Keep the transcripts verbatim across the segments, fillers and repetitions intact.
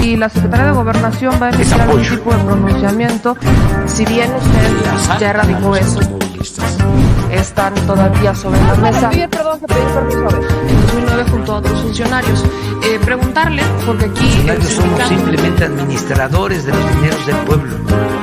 si la Secretaría de Gobernación va a emitir algún tipo de pronunciamiento, si bien usted ya erradicó eso, están todavía sobre la mesa. En dos mil nueve junto a otros funcionarios. Eh, preguntarle, porque aquí... Funcionarios somos simplemente administradores de los dineros del pueblo.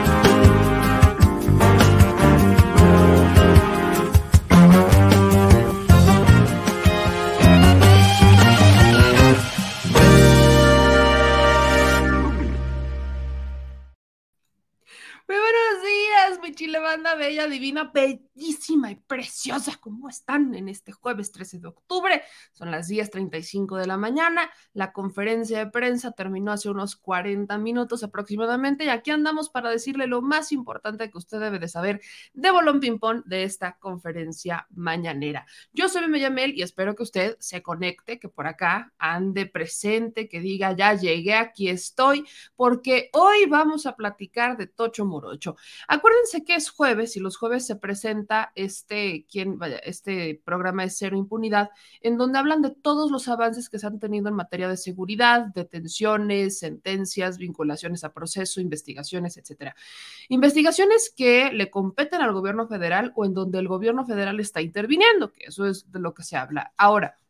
Chile banda bella, divina, bellísima y preciosa. ¿Cómo están en este jueves trece de octubre? Son las diez treinta y cinco de la mañana. La conferencia de prensa terminó hace unos cuarenta minutos aproximadamente y aquí andamos para decirle lo más importante que usted debe de saber de Bolón Ping Pong de esta conferencia mañanera. Yo soy Meme Yamel y espero que usted se conecte, que por acá ande presente, que diga ya llegué, aquí estoy, porque hoy vamos a platicar de Tocho Morocho. Acuérdense que es jueves y los jueves se presenta este, ¿quién, vaya, este programa de Cero Impunidad, en donde hablan de todos los avances que se han tenido en materia de seguridad, detenciones, sentencias, vinculaciones a proceso, investigaciones, etcétera. Investigaciones que le competen al gobierno federal o en donde el gobierno federal está interviniendo, que eso es de lo que se habla. Ahora,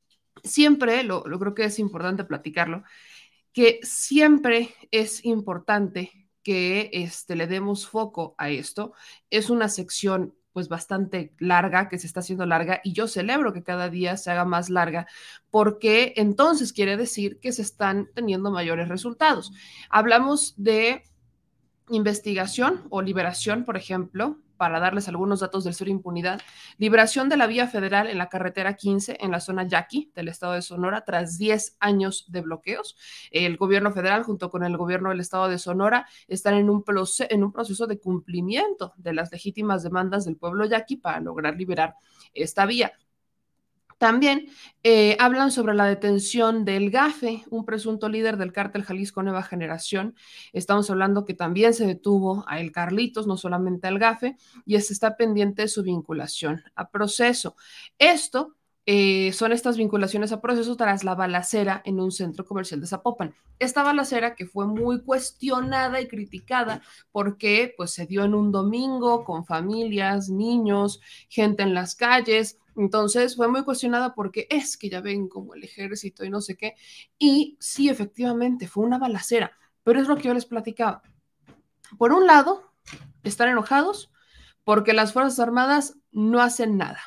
siempre, lo, lo creo que es importante platicarlo, que siempre es importante que este, le demos foco a esto. Es una sección pues bastante larga, que se está haciendo larga, y yo celebro que cada día se haga más larga, porque entonces quiere decir que se están teniendo mayores resultados. Hablamos de investigación o liberación, por ejemplo, para darles algunos datos del Cero Impunidad, liberación de la vía federal en la carretera quince en la zona Yaqui del estado de Sonora tras diez años de bloqueos. El gobierno federal junto con el gobierno del estado de Sonora están en un, proce- en un proceso de cumplimiento de las legítimas demandas del pueblo yaqui para lograr liberar esta vía. También eh, hablan sobre la detención del GAFE, un presunto líder del cártel Jalisco Nueva Generación. Estamos hablando que también se detuvo a El Carlitos, no solamente al GAFE, y se está pendiente de su vinculación a proceso. Esto eh, son estas vinculaciones a proceso tras la balacera en un centro comercial de Zapopan. Esta balacera que fue muy cuestionada y criticada porque pues, se dio en un domingo con familias, niños, gente en las calles. Entonces fue muy cuestionada porque es que ya ven como el ejército y no sé qué. Y sí, efectivamente, fue una balacera, pero es lo que yo les platicaba. Por un lado, están enojados porque las Fuerzas Armadas no hacen nada.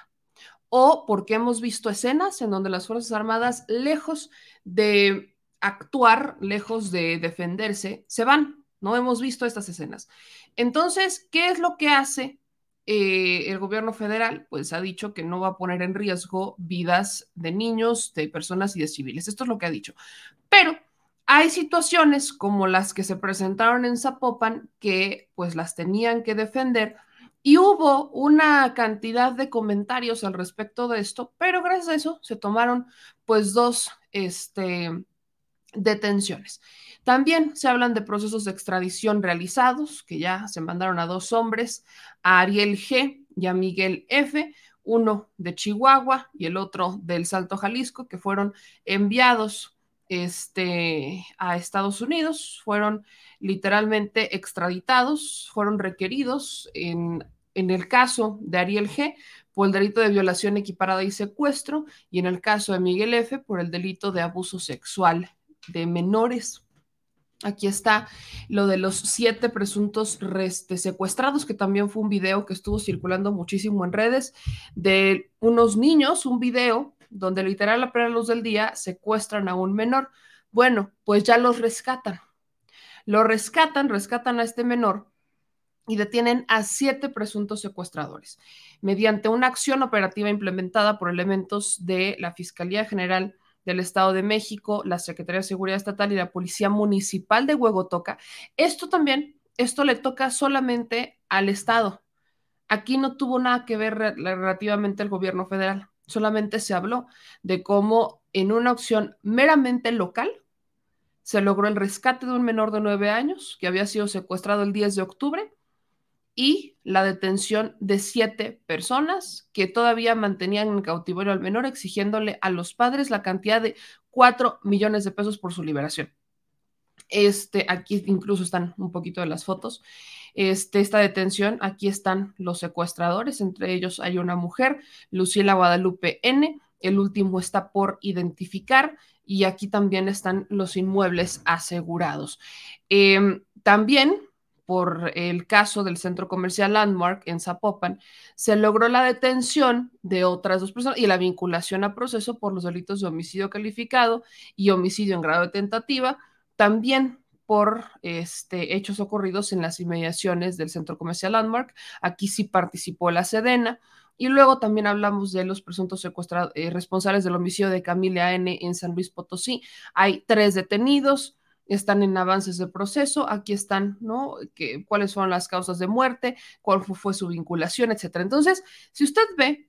O porque hemos visto escenas en donde las Fuerzas Armadas, lejos de actuar, lejos de defenderse, se van. No hemos visto estas escenas. Entonces, ¿qué es lo que hace eh, el gobierno federal? Pues ha dicho que no va a poner en riesgo vidas de niños, de personas y de civiles. Esto es lo que ha dicho. Pero hay situaciones como las que se presentaron en Zapopan que pues las tenían que defender. Y hubo una cantidad de comentarios al respecto de esto, pero gracias a eso se tomaron pues dos este, detenciones. También se hablan de procesos de extradición realizados, que ya se mandaron a dos hombres, a Ariel G. y a Miguel F., uno de Chihuahua y el otro del Salto Jalisco, que fueron enviados este, a Estados Unidos, fueron literalmente extraditados, fueron requeridos en, en el caso de Ariel G. por el delito de violación equiparada y secuestro, y en el caso de Miguel F. por el delito de abuso sexual de menores. Aquí está lo de los siete presuntos reste secuestrados, que también fue un video que estuvo circulando muchísimo en redes, de unos niños, un video donde literal a plena luz del día secuestran a un menor. Bueno, pues ya los rescatan. Lo rescatan, rescatan a este menor y detienen a siete presuntos secuestradores mediante una acción operativa implementada por elementos de la Fiscalía General del Estado de México, la Secretaría de Seguridad Estatal y la Policía Municipal de Huehuetoca. Esto también, esto le toca solamente al Estado. Aquí no tuvo nada que ver relativamente el gobierno federal. Solamente se habló de cómo en una acción meramente local se logró el rescate de un menor de nueve años que había sido secuestrado el diez de octubre y la detención de siete personas que todavía mantenían en cautiverio al menor, exigiéndole a los padres la cantidad de cuatro millones de pesos por su liberación. Este, aquí incluso están un poquito de las fotos. Este, esta detención, aquí están los secuestradores, entre ellos hay una mujer, Luciela Guadalupe N., el último está por identificar, y aquí también están los inmuebles asegurados. Eh, también, por el caso del centro comercial Landmark en Zapopan, se logró la detención de otras dos personas y la vinculación a proceso por los delitos de homicidio calificado y homicidio en grado de tentativa, también por este, hechos ocurridos en las inmediaciones del centro comercial Landmark. Aquí sí participó la Sedena. Y luego también hablamos de los presuntos secuestrados, eh, responsables del homicidio de Camila N. en San Luis Potosí. Hay tres detenidos, están en avances de proceso. Aquí están, ¿no? Que, cuáles fueron las causas de muerte, cuál fue, fue su vinculación, etcétera. Entonces, si usted ve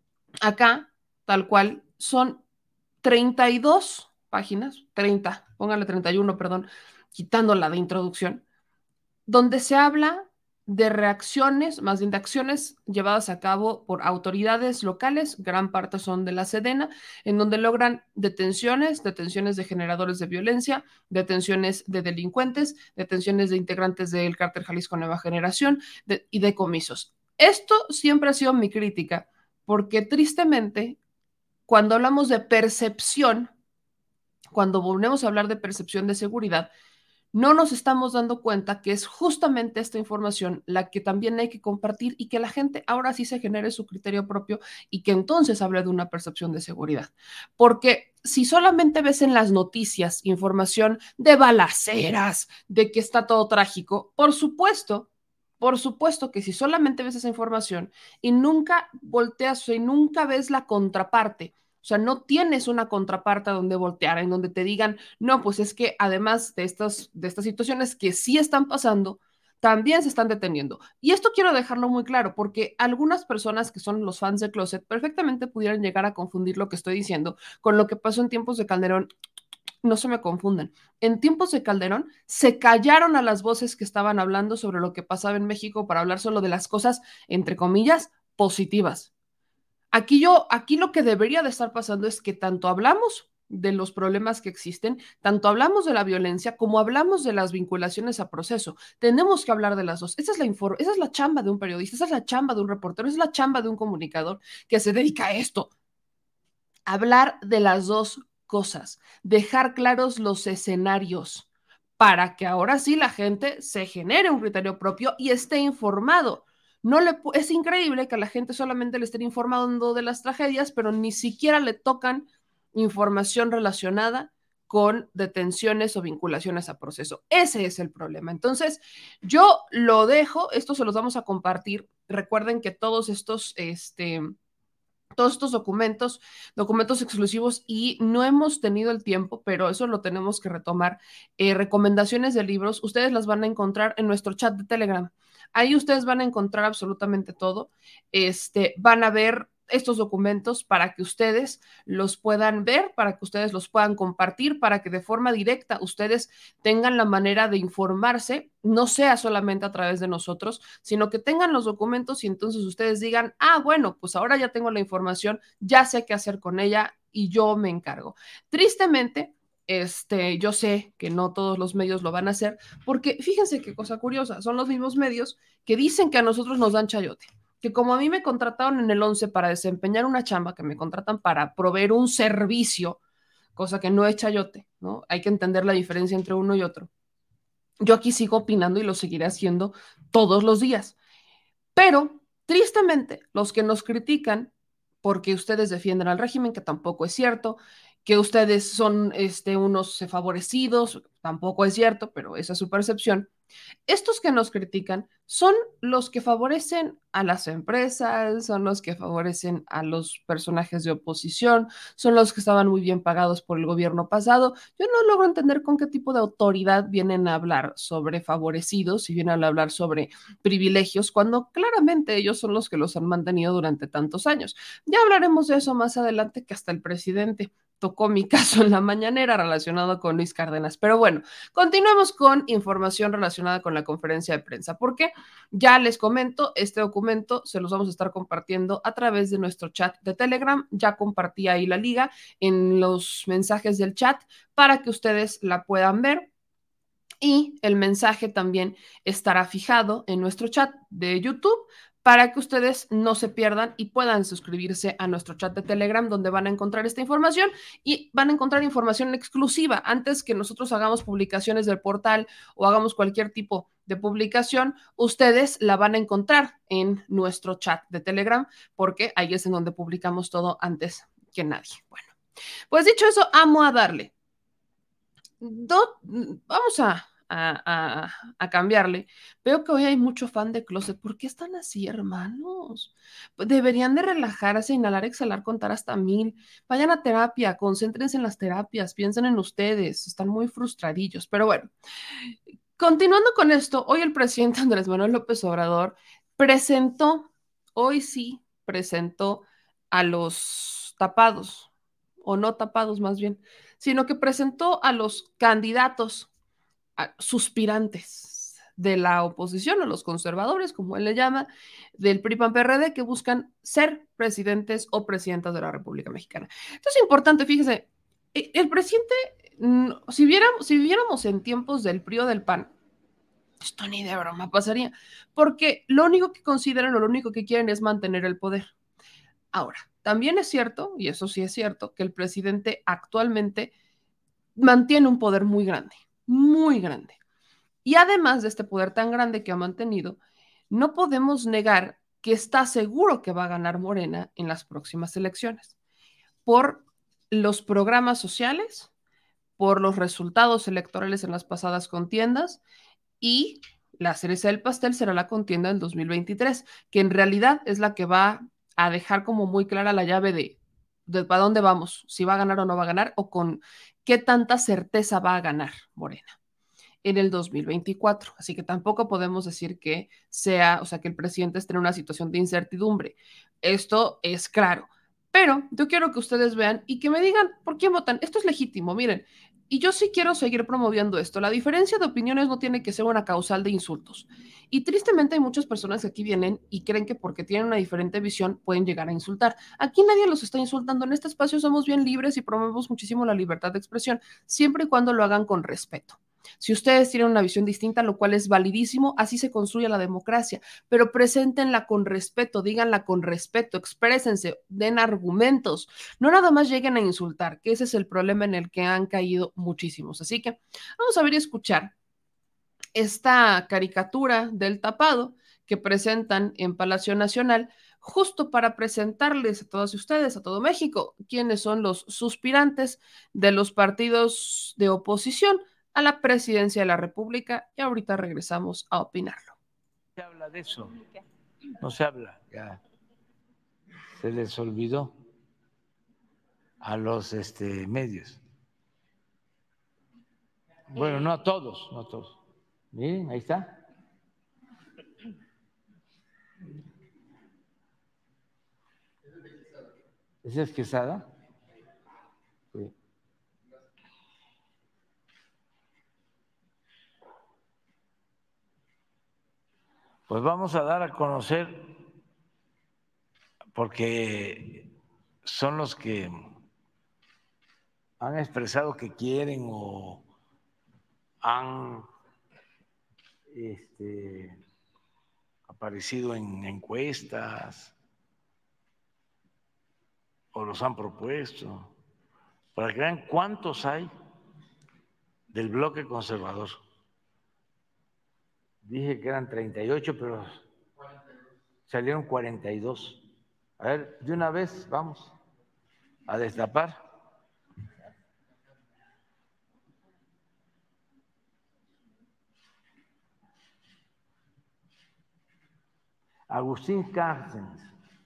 acá, tal cual, son treinta y dos páginas, treinta, póngale treinta y uno, perdón, quitando la de introducción, donde se habla de reacciones, más bien de acciones llevadas a cabo por autoridades locales, gran parte son de la Sedena, en donde logran detenciones, detenciones de generadores de violencia, detenciones de delincuentes, detenciones de integrantes del cártel Jalisco Nueva Generación de, y decomisos. Esto siempre ha sido mi crítica, porque tristemente, cuando hablamos de percepción, cuando volvemos a hablar de percepción de seguridad, no nos estamos dando cuenta que es justamente esta información la que también hay que compartir y que la gente ahora sí se genere su criterio propio y que entonces hable de una percepción de seguridad. Porque si solamente ves en las noticias información de balaceras, de que está todo trágico, por supuesto, por supuesto que si solamente ves esa información y nunca volteas y nunca ves la contraparte, o sea, no tienes una contraparte donde voltear, en donde te digan, no, pues es que además de estas, de estas situaciones que sí están pasando, también se están deteniendo. Y esto quiero dejarlo muy claro, porque algunas personas que son los fans de Closet perfectamente pudieran llegar a confundir lo que estoy diciendo con lo que pasó en tiempos de Calderón. No se me confundan. En tiempos de Calderón se callaron a las voces que estaban hablando sobre lo que pasaba en México para hablar solo de las cosas, entre comillas, positivas. Aquí yo, aquí lo que debería de estar pasando es que tanto hablamos de los problemas que existen, tanto hablamos de la violencia como hablamos de las vinculaciones a proceso. Tenemos que hablar de las dos. Esa es la inform- esa es la chamba de un periodista, esa es la chamba de un reportero, esa es la chamba de un comunicador que se dedica a esto. Hablar de las dos cosas, dejar claros los escenarios para que ahora sí la gente se genere un criterio propio y esté informado. No le, es increíble que a la gente solamente le estén informando de las tragedias, pero ni siquiera le tocan información relacionada con detenciones o vinculaciones a proceso. Ese es el problema. Entonces, yo lo dejo, esto se los vamos a compartir. Recuerden que todos estos, este, todos estos documentos, documentos exclusivos, y no hemos tenido el tiempo, pero eso lo tenemos que retomar. Eh, recomendaciones de libros, ustedes las van a encontrar en nuestro chat de Telegram. Ahí ustedes van a encontrar absolutamente todo. Este, van a ver estos documentos para que ustedes los puedan ver, para que ustedes los puedan compartir, para que de forma directa ustedes tengan la manera de informarse, no sea solamente a través de nosotros, sino que tengan los documentos y entonces ustedes digan, ah, bueno, pues ahora ya tengo la información, ya sé qué hacer con ella y yo me encargo. Tristemente, este, yo sé que no todos los medios lo van a hacer, porque fíjense qué cosa curiosa, son los mismos medios que dicen que a nosotros nos dan chayote, que como a mí me contrataron en el once para desempeñar una chamba, que me contratan para proveer un servicio, cosa que no es chayote, ¿no? Hay que entender la diferencia entre uno y otro. Yo aquí sigo opinando y lo seguiré haciendo todos los días. Pero, tristemente, los que nos critican porque ustedes defienden al régimen, que tampoco es cierto, que ustedes son este, unos favorecidos, tampoco es cierto, pero esa es su percepción. Estos que nos critican son los que favorecen a las empresas, son los que favorecen a los personajes de oposición, son los que estaban muy bien pagados por el gobierno pasado. Yo no logro entender con qué tipo de autoridad vienen a hablar sobre favorecidos y vienen a hablar sobre privilegios, cuando claramente ellos son los que los han mantenido durante tantos años. Ya hablaremos de eso más adelante, que hasta el presidente tocó mi caso en la mañanera relacionado con Luis Cárdenas. Pero bueno, continuemos con información relacionada con la conferencia de prensa, porque ya les comento, este documento se los vamos a estar compartiendo a través de nuestro chat de Telegram. Ya compartí ahí la liga en los mensajes del chat para que ustedes la puedan ver. Y el mensaje también estará fijado en nuestro chat de YouTube para que ustedes no se pierdan y puedan suscribirse a nuestro chat de Telegram, donde van a encontrar esta información y van a encontrar información exclusiva. Antes que nosotros hagamos publicaciones del portal o hagamos cualquier tipo de publicación, ustedes la van a encontrar en nuestro chat de Telegram, porque ahí es en donde publicamos todo antes que nadie. Bueno, pues dicho eso, amo a darle. Do, vamos a, a, a, a, cambiarle. Veo que hoy hay mucho fan de closet. ¿Por qué están así, hermanos? Pues deberían de relajarse, inhalar, exhalar, contar hasta mil. Vayan a terapia, concéntrense en las terapias, piensen en ustedes. Están muy frustradillos. Pero bueno, continuando con esto, hoy el presidente Andrés Manuel López Obrador presentó, hoy sí, presentó a los tapados, o no tapados más bien, sino que presentó a los candidatos a suspirantes de la oposición, o los conservadores, como él le llama, del P R I P A N P R D, que buscan ser presidentes o presidentas de la República Mexicana. Esto es importante, fíjese, el presidente, si viéramos, si viviéramos en tiempos del P R I o del P A N, esto ni de broma pasaría, porque lo único que consideran o lo único que quieren es mantener el poder. Ahora, también es cierto, y eso sí es cierto, que el presidente actualmente mantiene un poder muy grande, muy grande. Y además de este poder tan grande que ha mantenido, no podemos negar que está seguro que va a ganar Morena en las próximas elecciones por los programas sociales, por los resultados electorales en las pasadas contiendas, y la cereza del pastel será la contienda del dos mil veintitrés, que en realidad es la que va a dejar como muy clara la llave de, de para dónde vamos, si va a ganar o no va a ganar, o con qué tanta certeza va a ganar Morena en el dos mil veinticuatro. Así que tampoco podemos decir que sea, o sea, que el presidente esté en una situación de incertidumbre. Esto es claro. Pero yo quiero que ustedes vean y que me digan por quién votan. Esto es legítimo, miren. Y yo sí quiero seguir promoviendo esto. La diferencia de opiniones no tiene que ser una causal de insultos. Y tristemente hay muchas personas que aquí vienen y creen que porque tienen una diferente visión pueden llegar a insultar. Aquí nadie los está insultando. En este espacio somos bien libres y promovemos muchísimo la libertad de expresión, siempre y cuando lo hagan con respeto. Si ustedes tienen una visión distinta, lo cual es validísimo, así se construye la democracia, pero preséntenla con respeto, díganla con respeto, exprésense, den argumentos, no nada más lleguen a insultar, que ese es el problema en el que han caído muchísimos. Así que vamos a ver y escuchar esta caricatura del tapado que presentan en Palacio Nacional, justo para presentarles a todos ustedes, a todo México, quiénes son los suspirantes de los partidos de oposición a la presidencia de la República, y ahorita regresamos a opinarlo. Se habla de eso, no se habla, ya se les olvidó a los este, medios. Bueno, no a todos, no a todos. Miren, ahí está. ¿Esa es Quesada? Sí. Pues vamos a dar a conocer, porque son los que han expresado que quieren o han este, aparecido en encuestas o los han propuesto, para que vean cuántos hay del bloque conservador. Dije que eran treinta y ocho, pero salieron cuarenta y dos. A ver, de una vez vamos a destapar. Agustín Cárdenas,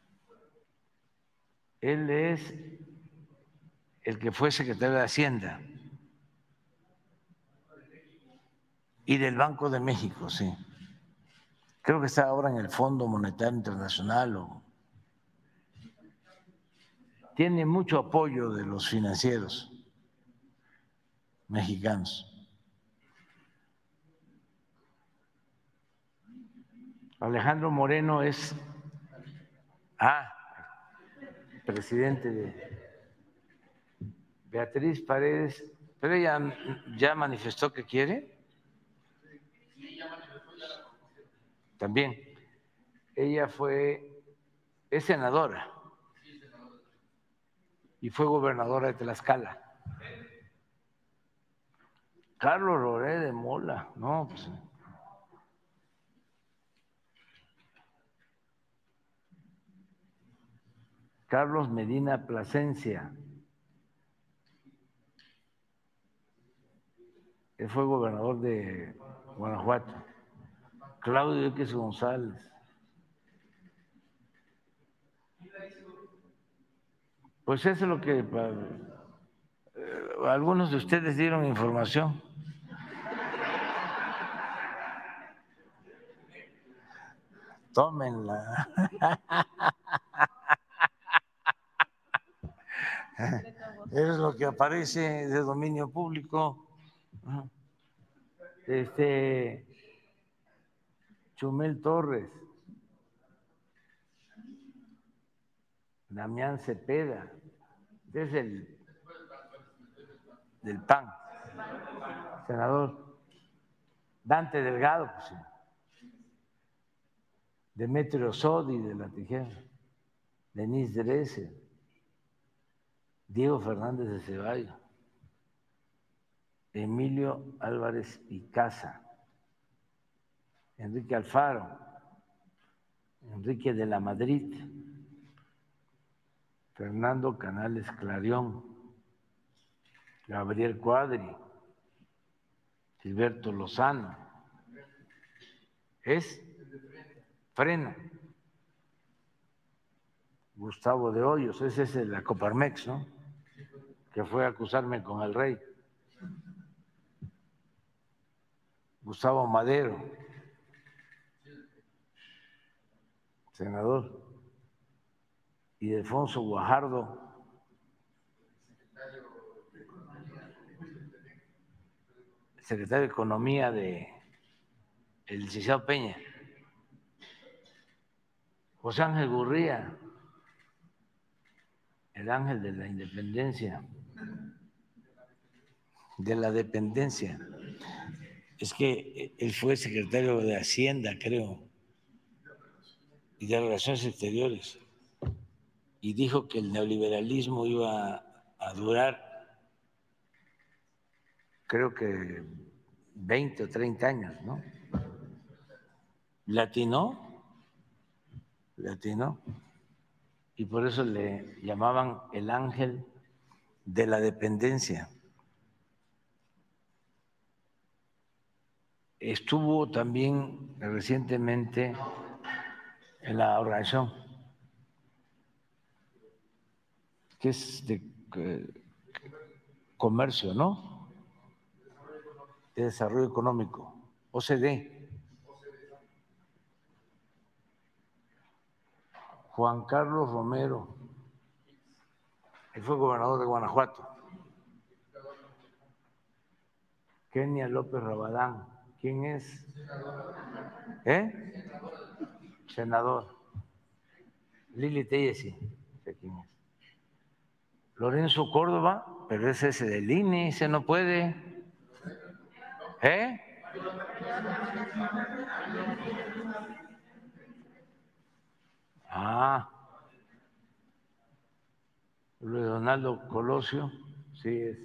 él es el que fue secretario de Hacienda y del Banco de México, sí. Creo que está ahora en el Fondo Monetario Internacional. O... tiene mucho apoyo de los financieros mexicanos. Alejandro Moreno es ah, presidente de Beatriz Paredes, pero ella ya manifestó que quiere. también. Ella fue, es senadora y fue gobernadora de Tlaxcala. Carlos Loret de Mola, no, pues. Carlos Medina Plasencia, él fue gobernador de Guanajuato. Claudio X González. Pues eso es lo que eh, algunos de ustedes dieron información. Tómenla. Es lo que aparece de dominio público. Este Chumel Torres, Damián Cepeda, es el del P A N, senador. Dante Delgado, pues sí. Demetrio Sodi de la Tijera, Denise Dresser, Diego Fernández de Ceballos, Emilio Álvarez Picasa, Enrique Alfaro, Enrique de la Madrid, Fernando Canales Clarión, Gabriel Cuadri, Gilberto Lozano, es Frena, Gustavo de Hoyos, ese es el Coparmex, ¿no? Que fue a acusarme con el rey. Gustavo Madero, senador, y Defonso Guajardo, secretario de Economía de el licenciado Peña, José Ángel Gurría, el ángel de la independencia, de la dependencia. Es que él fue secretario de Hacienda, creo, y de Relaciones Exteriores, y dijo que el neoliberalismo iba a durar, creo que veinte o treinta años, ¿no? Latinó, latinó, y por eso le llamaban el ángel de la dependencia. Estuvo también recientemente en la organización que es de eh, comercio, ¿no? De desarrollo económico, O C D. Juan Carlos Romero, él fue gobernador de Guanajuato. Kenia López Rabadán, ¿quién es? ¿Eh? Senador. Lili Telles, sí, sé quién es. Lorenzo Córdoba, pero ese es del I N E, ese no puede. ¿Eh? Ah, Luis Donaldo Colosio, sí es.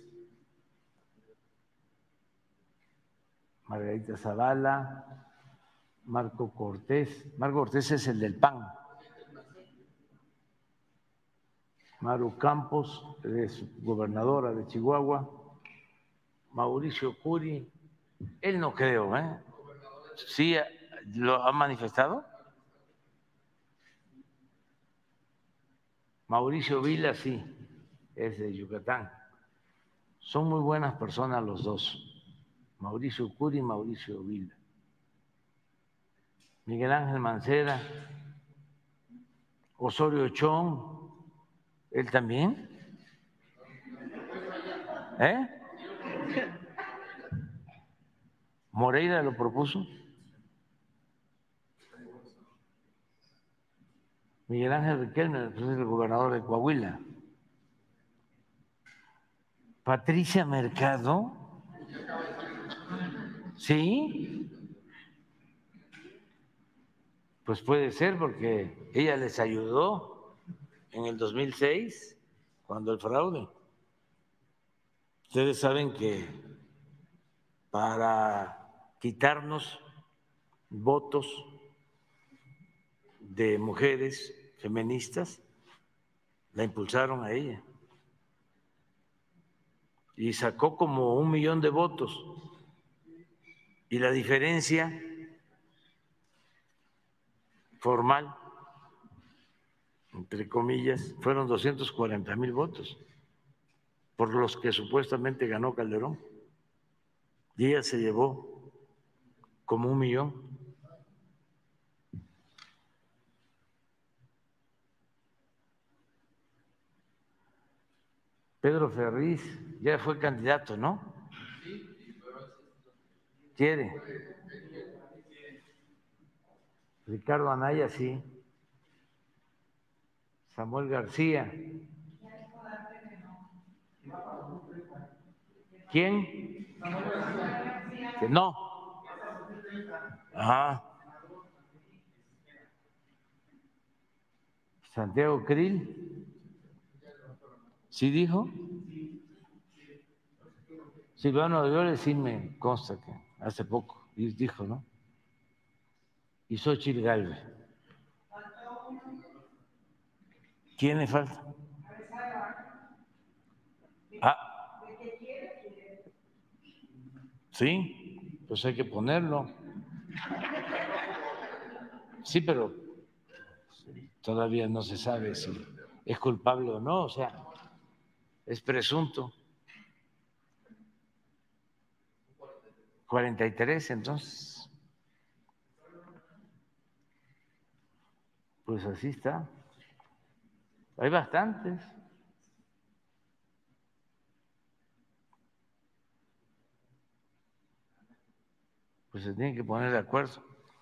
Margarita Zavala, Marco Cortés. Marco Cortés es el del P A N. Maru Campos, es gobernadora de Chihuahua. Mauricio Curi, él no creo, ¿eh? Sí, lo ha manifestado. Mauricio Vila, sí, es de Yucatán. Son muy buenas personas los dos, Mauricio Curi y Mauricio Vila. Miguel Ángel Mancera, Osorio Chong, ¿él también? ¿Eh? ¿Moreira lo propuso? Miguel Ángel Riquelme, pues es el gobernador de Coahuila. Patricia Mercado, ¿sí? Pues puede ser porque ella les ayudó en el dos mil seis, cuando el fraude. Ustedes saben que para quitarnos votos de mujeres feministas, la impulsaron a ella. Y sacó como un millón de votos. Y la diferencia formal, entre comillas, fueron doscientos cuarenta mil votos, por los que supuestamente ganó Calderón. Y ella se llevó como un millón. Pedro Ferriz ya fue candidato, ¿no? ¿Quiere? Ricardo Anaya, sí. Samuel García. ¿Quién? Que no. Ah. Santiago Krill. ¿Sí dijo? Silvano Aureoles sí me consta que hace poco dijo, ¿no? Y Xóchitl Gálvez. ¿Quién le falta? Ah. Sí, pues hay que ponerlo. Sí, pero todavía no se sabe si es culpable o no, o sea, es presunto. cuarenta y tres, entonces. Pues así está. Hay bastantes. Pues se tienen que poner de acuerdo.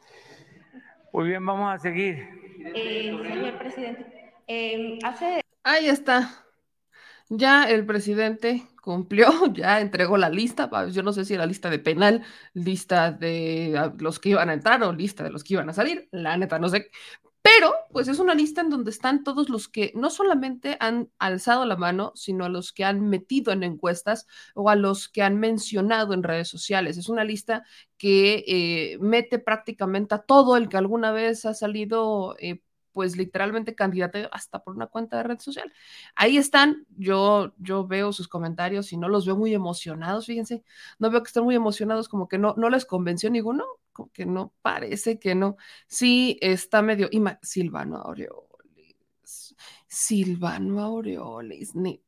Muy bien, vamos a seguir. Eh, señor presidente, eh, hace... Ahí está. Ya el presidente cumplió, ya entregó la lista. Yo no sé si era lista de penal, lista de los que iban a entrar o lista de los que iban a salir. La neta, no sé. Pero, pues es una lista en donde están todos los que no solamente han alzado la mano, sino a los que han metido en encuestas o a los que han mencionado en redes sociales. Es una lista que eh, mete prácticamente a todo el que alguna vez ha salido, eh, pues literalmente candidato hasta por una cuenta de red social. Ahí están, yo, yo veo sus comentarios y no los veo muy emocionados, fíjense, no veo que estén muy emocionados, como que no, no les convenció ninguno, como que no, parece que no. Sí, está medio. Ima, Silvano Aureoles. Silvano Aureoles. Ni,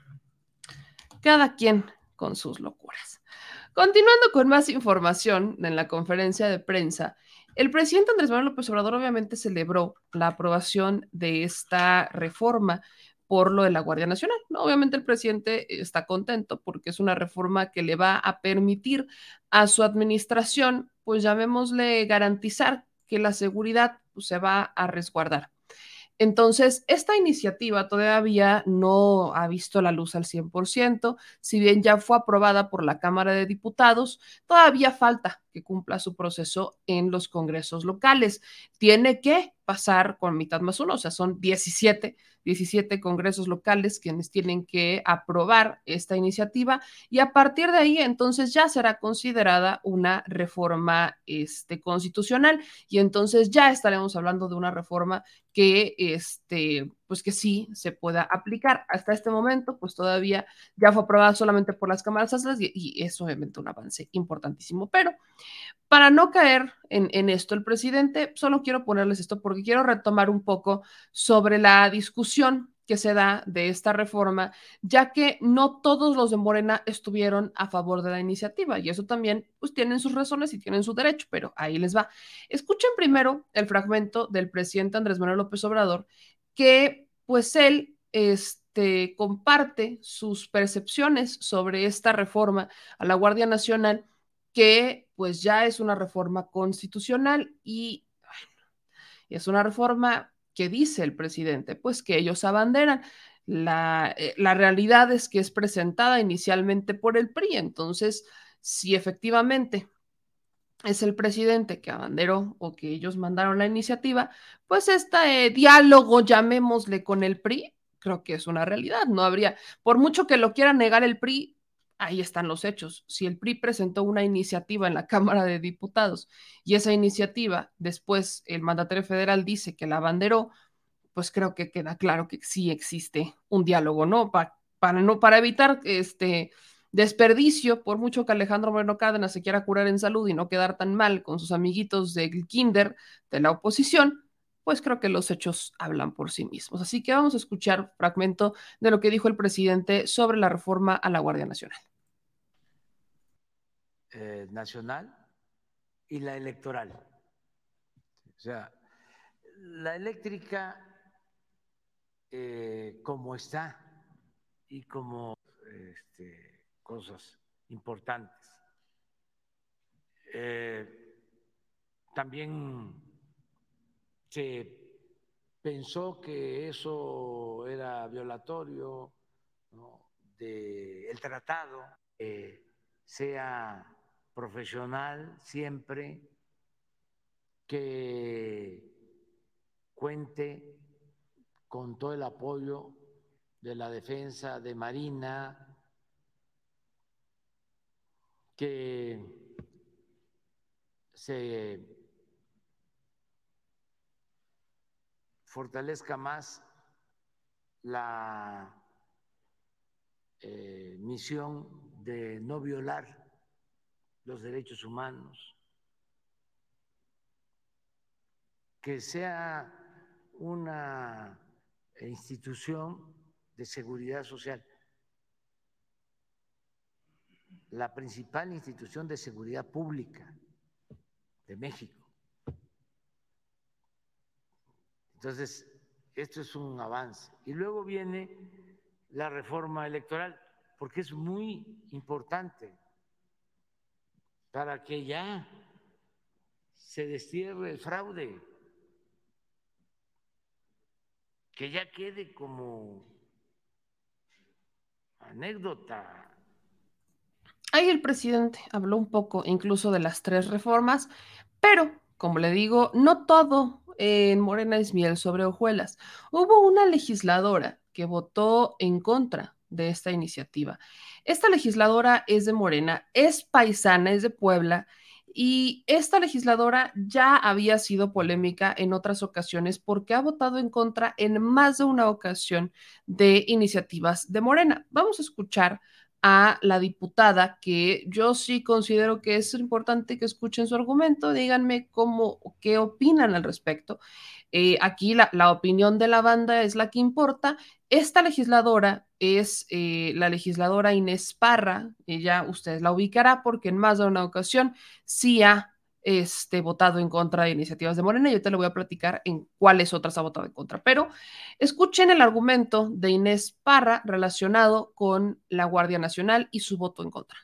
cada quien con sus locuras. Continuando con más información en la conferencia de prensa, el presidente Andrés Manuel López Obrador obviamente celebró la aprobación de esta reforma por lo de la Guardia Nacional. ¿No? Obviamente el presidente está contento porque es una reforma que le va a permitir a su administración, pues llamémosle, garantizar que la seguridad pues, se va a resguardar. Entonces, esta iniciativa todavía no ha visto la luz al cien por ciento, si bien ya fue aprobada por la Cámara de Diputados, todavía falta que cumpla su proceso en los congresos locales. Tiene que pasar con mitad más uno, o sea, son diecisiete, diecisiete congresos locales quienes tienen que aprobar esta iniciativa y a partir de ahí entonces ya será considerada una reforma este, constitucional y entonces ya estaremos hablando de una reforma que, este, pues que sí se pueda aplicar. Hasta este momento, pues todavía ya fue aprobada solamente por las cámaras altas y, y es obviamente un avance importantísimo, pero para no caer en, en esto, el presidente, solo quiero ponerles esto porque quiero retomar un poco sobre la discusión que se da de esta reforma, ya que no todos los de Morena estuvieron a favor de la iniciativa y eso también, pues tienen sus razones y tienen su derecho, pero ahí les va. Escuchen primero el fragmento del presidente Andrés Manuel López Obrador, que pues él este, comparte sus percepciones sobre esta reforma a la Guardia Nacional, que pues ya es una reforma constitucional y es una reforma que dice el presidente, pues que ellos abanderan. La, eh, la realidad es que es presentada inicialmente por el P R I, entonces si efectivamente es el presidente que abanderó o que ellos mandaron la iniciativa, pues este eh, diálogo, llamémosle, con el P R I, creo que es una realidad. No habría, por mucho que lo quiera negar el P R I, ahí están los hechos. Si el P R I presentó una iniciativa en la Cámara de Diputados y esa iniciativa después el mandatario federal dice que la abanderó, pues creo que queda claro que sí existe un diálogo, ¿no? Pa, para, no para evitar este desperdicio, por mucho que Alejandro Moreno Cárdenas se quiera curar en salud y no quedar tan mal con sus amiguitos del kinder de la oposición, pues creo que los hechos hablan por sí mismos. Así que vamos a escuchar fragmento de lo que dijo el presidente sobre la reforma a la Guardia Nacional. Eh, nacional y la electoral. O sea, la eléctrica, eh, como está y como este, cosas importantes. Eh, también se pensó que eso era violatorio, ¿no?, del tratado, eh, sea profesional siempre, que cuente con todo el apoyo de la defensa de Marina, que se fortalezca más la eh, misión de no violar los derechos humanos, que sea una institución de seguridad social, la principal institución de seguridad pública de México. Entonces, esto es un avance. Y luego viene la reforma electoral, porque es muy importante para que ya se destierre el fraude, que ya quede como anécdota. Ahí el presidente habló un poco incluso de las tres reformas, pero, como le digo, no todo en Morena es miel sobre hojuelas. Hubo una legisladora que votó en contra de esta iniciativa. Esta legisladora es de Morena, es paisana, es de Puebla, y esta legisladora ya había sido polémica en otras ocasiones porque ha votado en contra en más de una ocasión de iniciativas de Morena. Vamos a escuchar a la diputada, que yo sí considero que es importante que escuchen su argumento, díganme cómo, qué opinan al respecto. Eh, aquí la, la opinión de la banda es la que importa. Esta legisladora es eh, la legisladora Inés Parra, ella ustedes la ubicará porque en más de una ocasión sí ha este, votado en contra de iniciativas de Morena. Yo te lo voy a platicar en cuáles otras ha votado en contra, pero escuchen el argumento de Inés Parra relacionado con la Guardia Nacional y su voto en contra.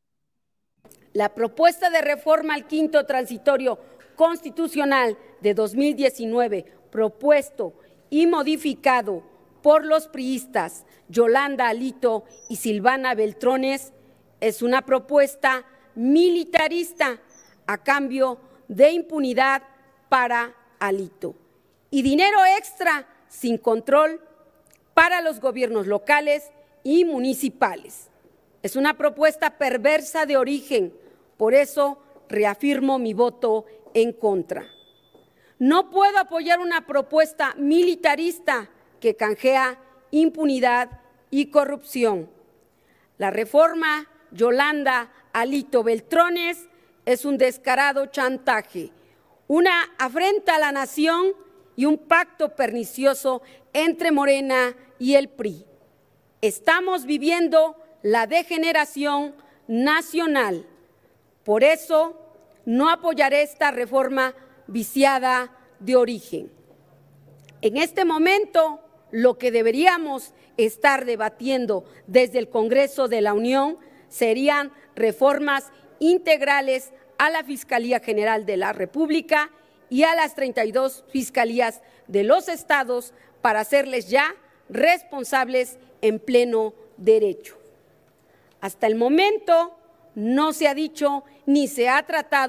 La propuesta de reforma al quinto transitorio constitucional de dos mil diecinueve, propuesto y modificado por los priistas Yolanda Alito y Silvana Beltrones, es una propuesta militarista a cambio de impunidad para Alito y dinero extra sin control para los gobiernos locales y municipales. Es una propuesta perversa de origen, por eso reafirmo mi voto en contra. No puedo apoyar una propuesta militarista que canjea impunidad y corrupción. La reforma Yolanda Alito Beltrones es un descarado chantaje, una afrenta a la nación y un pacto pernicioso entre Morena y el P R I. Estamos viviendo la degeneración nacional. Por eso no apoyaré esta reforma viciada de origen. En este momento, lo que deberíamos estar debatiendo desde el Congreso de la Unión serían reformas integrales a la Fiscalía General de la República y a las treinta y dos fiscalías de los estados para hacerles ya responsables en pleno derecho. Hasta el momento no se ha dicho ni se ha tratado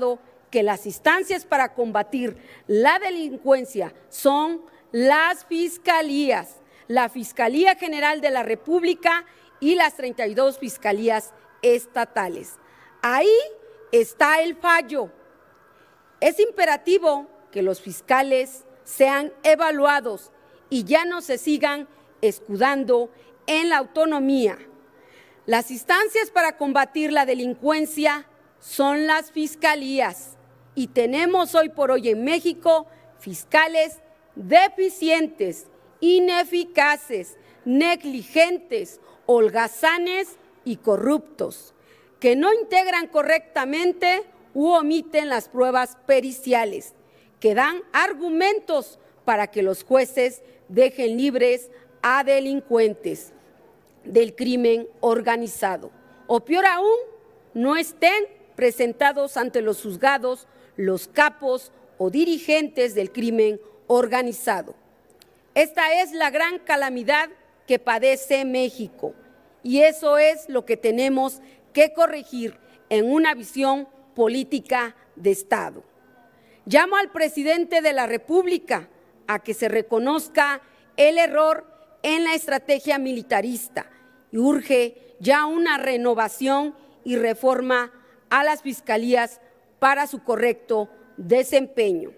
que las instancias para combatir la delincuencia son las fiscalías, la Fiscalía General de la República y las treinta y dos fiscalías estatales. Ahí está el fallo. Es imperativo que los fiscales sean evaluados y ya no se sigan escudando en la autonomía. Las instancias para combatir la delincuencia son las fiscalías y tenemos hoy por hoy en México fiscales deficientes, ineficaces, negligentes, holgazanes y corruptos, que no integran correctamente u omiten las pruebas periciales, que dan argumentos para que los jueces dejen libres a delincuentes del crimen organizado, o peor aún, no estén presentados ante los juzgados los capos o dirigentes del crimen organizado. Esta es la gran calamidad que padece México y eso es lo que tenemos que corregir en una visión política de Estado. Llamo al presidente de la República a que se reconozca el error en la estrategia militarista y urge ya una renovación y reforma a las fiscalías para su correcto desempeño.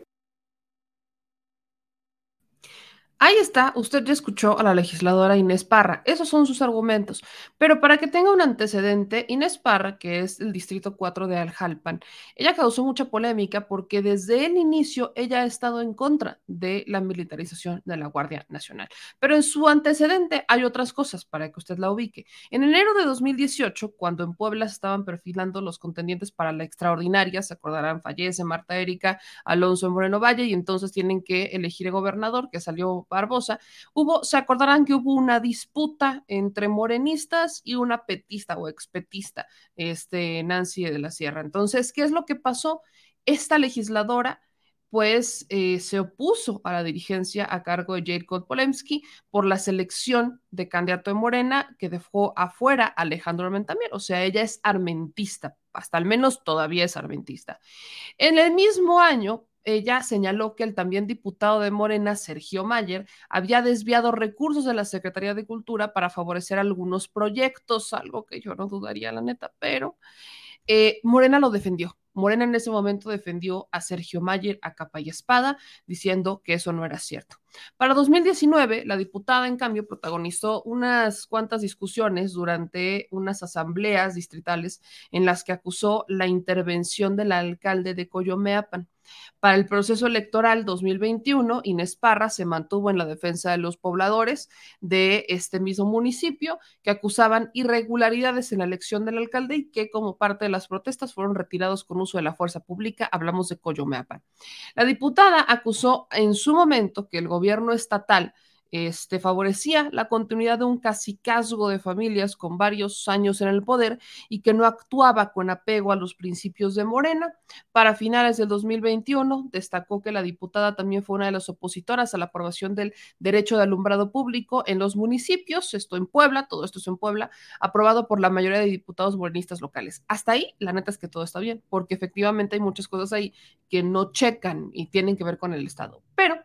Ahí está, usted ya escuchó a la legisladora Inés Parra, esos son sus argumentos, pero para que tenga un antecedente, Inés Parra, que es el distrito cuatro de Aljalpan, ella causó mucha polémica porque desde el inicio ella ha estado en contra de la militarización de la Guardia Nacional, pero en su antecedente hay otras cosas para que usted la ubique. En enero de dos mil dieciocho, cuando en Puebla se estaban perfilando los contendientes para la extraordinaria, se acordarán, fallece Marta Erika Alonso en Moreno Valle y entonces tienen que elegir el gobernador, que salió Barbosa, hubo, se acordarán que hubo una disputa entre morenistas y una petista o expetista, este, Nancy de la Sierra. Entonces, ¿qué es lo que pasó? Esta legisladora pues eh, se opuso a la dirigencia a cargo de Jacob Polemski por la selección de candidato de Morena que dejó afuera a Alejandro Armentamier, o sea, ella es armentista, hasta al menos todavía es armentista. En el mismo año, ella señaló que el también diputado de Morena, Sergio Mayer, había desviado recursos de la Secretaría de Cultura para favorecer algunos proyectos, algo que yo no dudaría, la neta, pero eh, Morena lo defendió. Morena en ese momento defendió a Sergio Mayer a capa y espada, diciendo que eso no era cierto. Para dos mil diecinueve, la diputada, en cambio, protagonizó unas cuantas discusiones durante unas asambleas distritales en las que acusó la intervención del alcalde de Coyomeapan. Para el proceso electoral dos mil veintiuno, Inés Parra se mantuvo en la defensa de los pobladores de este mismo municipio que acusaban irregularidades en la elección del alcalde y que como parte de las protestas fueron retirados con uso de la fuerza pública. Hablamos de Coyomeapan. La diputada acusó en su momento que el gobierno estatal Este, favorecía la continuidad de un cacicazgo de familias con varios años en el poder y que no actuaba con apego a los principios de Morena. Para finales del dos mil veintiuno, destacó que la diputada también fue una de las opositoras a la aprobación del derecho de alumbrado público en los municipios, esto en Puebla, todo esto es en Puebla, aprobado por la mayoría de diputados morenistas locales. Hasta ahí, la neta es que todo está bien, porque efectivamente hay muchas cosas ahí que no checan y tienen que ver con el Estado. Pero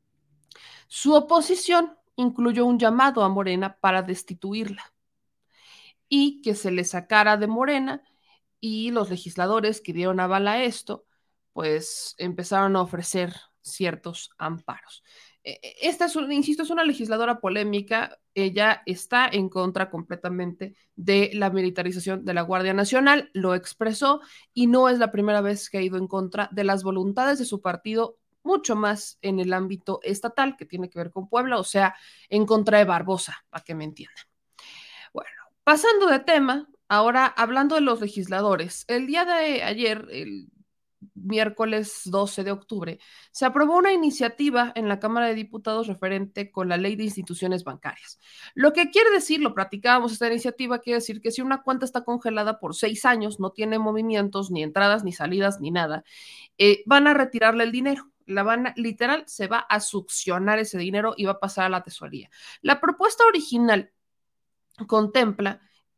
su oposición incluyó un llamado a Morena para destituirla y que se le sacara de Morena, y los legisladores que dieron aval a esto, pues empezaron a ofrecer ciertos amparos. Esta, es, insisto, es una legisladora polémica, ella está en contra completamente de la militarización de la Guardia Nacional, lo expresó y no es la primera vez que ha ido en contra de las voluntades de su partido, mucho más en el ámbito estatal que tiene que ver con Puebla, o sea, en contra de Barbosa, para que me entiendan. Bueno, pasando de tema, ahora hablando de los legisladores, el día de ayer, el miércoles doce de octubre, se aprobó una iniciativa en la Cámara de Diputados referente con la Ley de Instituciones Bancarias. Lo que quiere decir, lo platicábamos, esta iniciativa quiere decir que si una cuenta está congelada por seis años, no tiene movimientos, ni entradas, ni salidas, ni nada, eh, van a retirarle el dinero. La van a, literal, se va a succionar ese dinero y va a pasar a la tesorería. La propuesta original contempla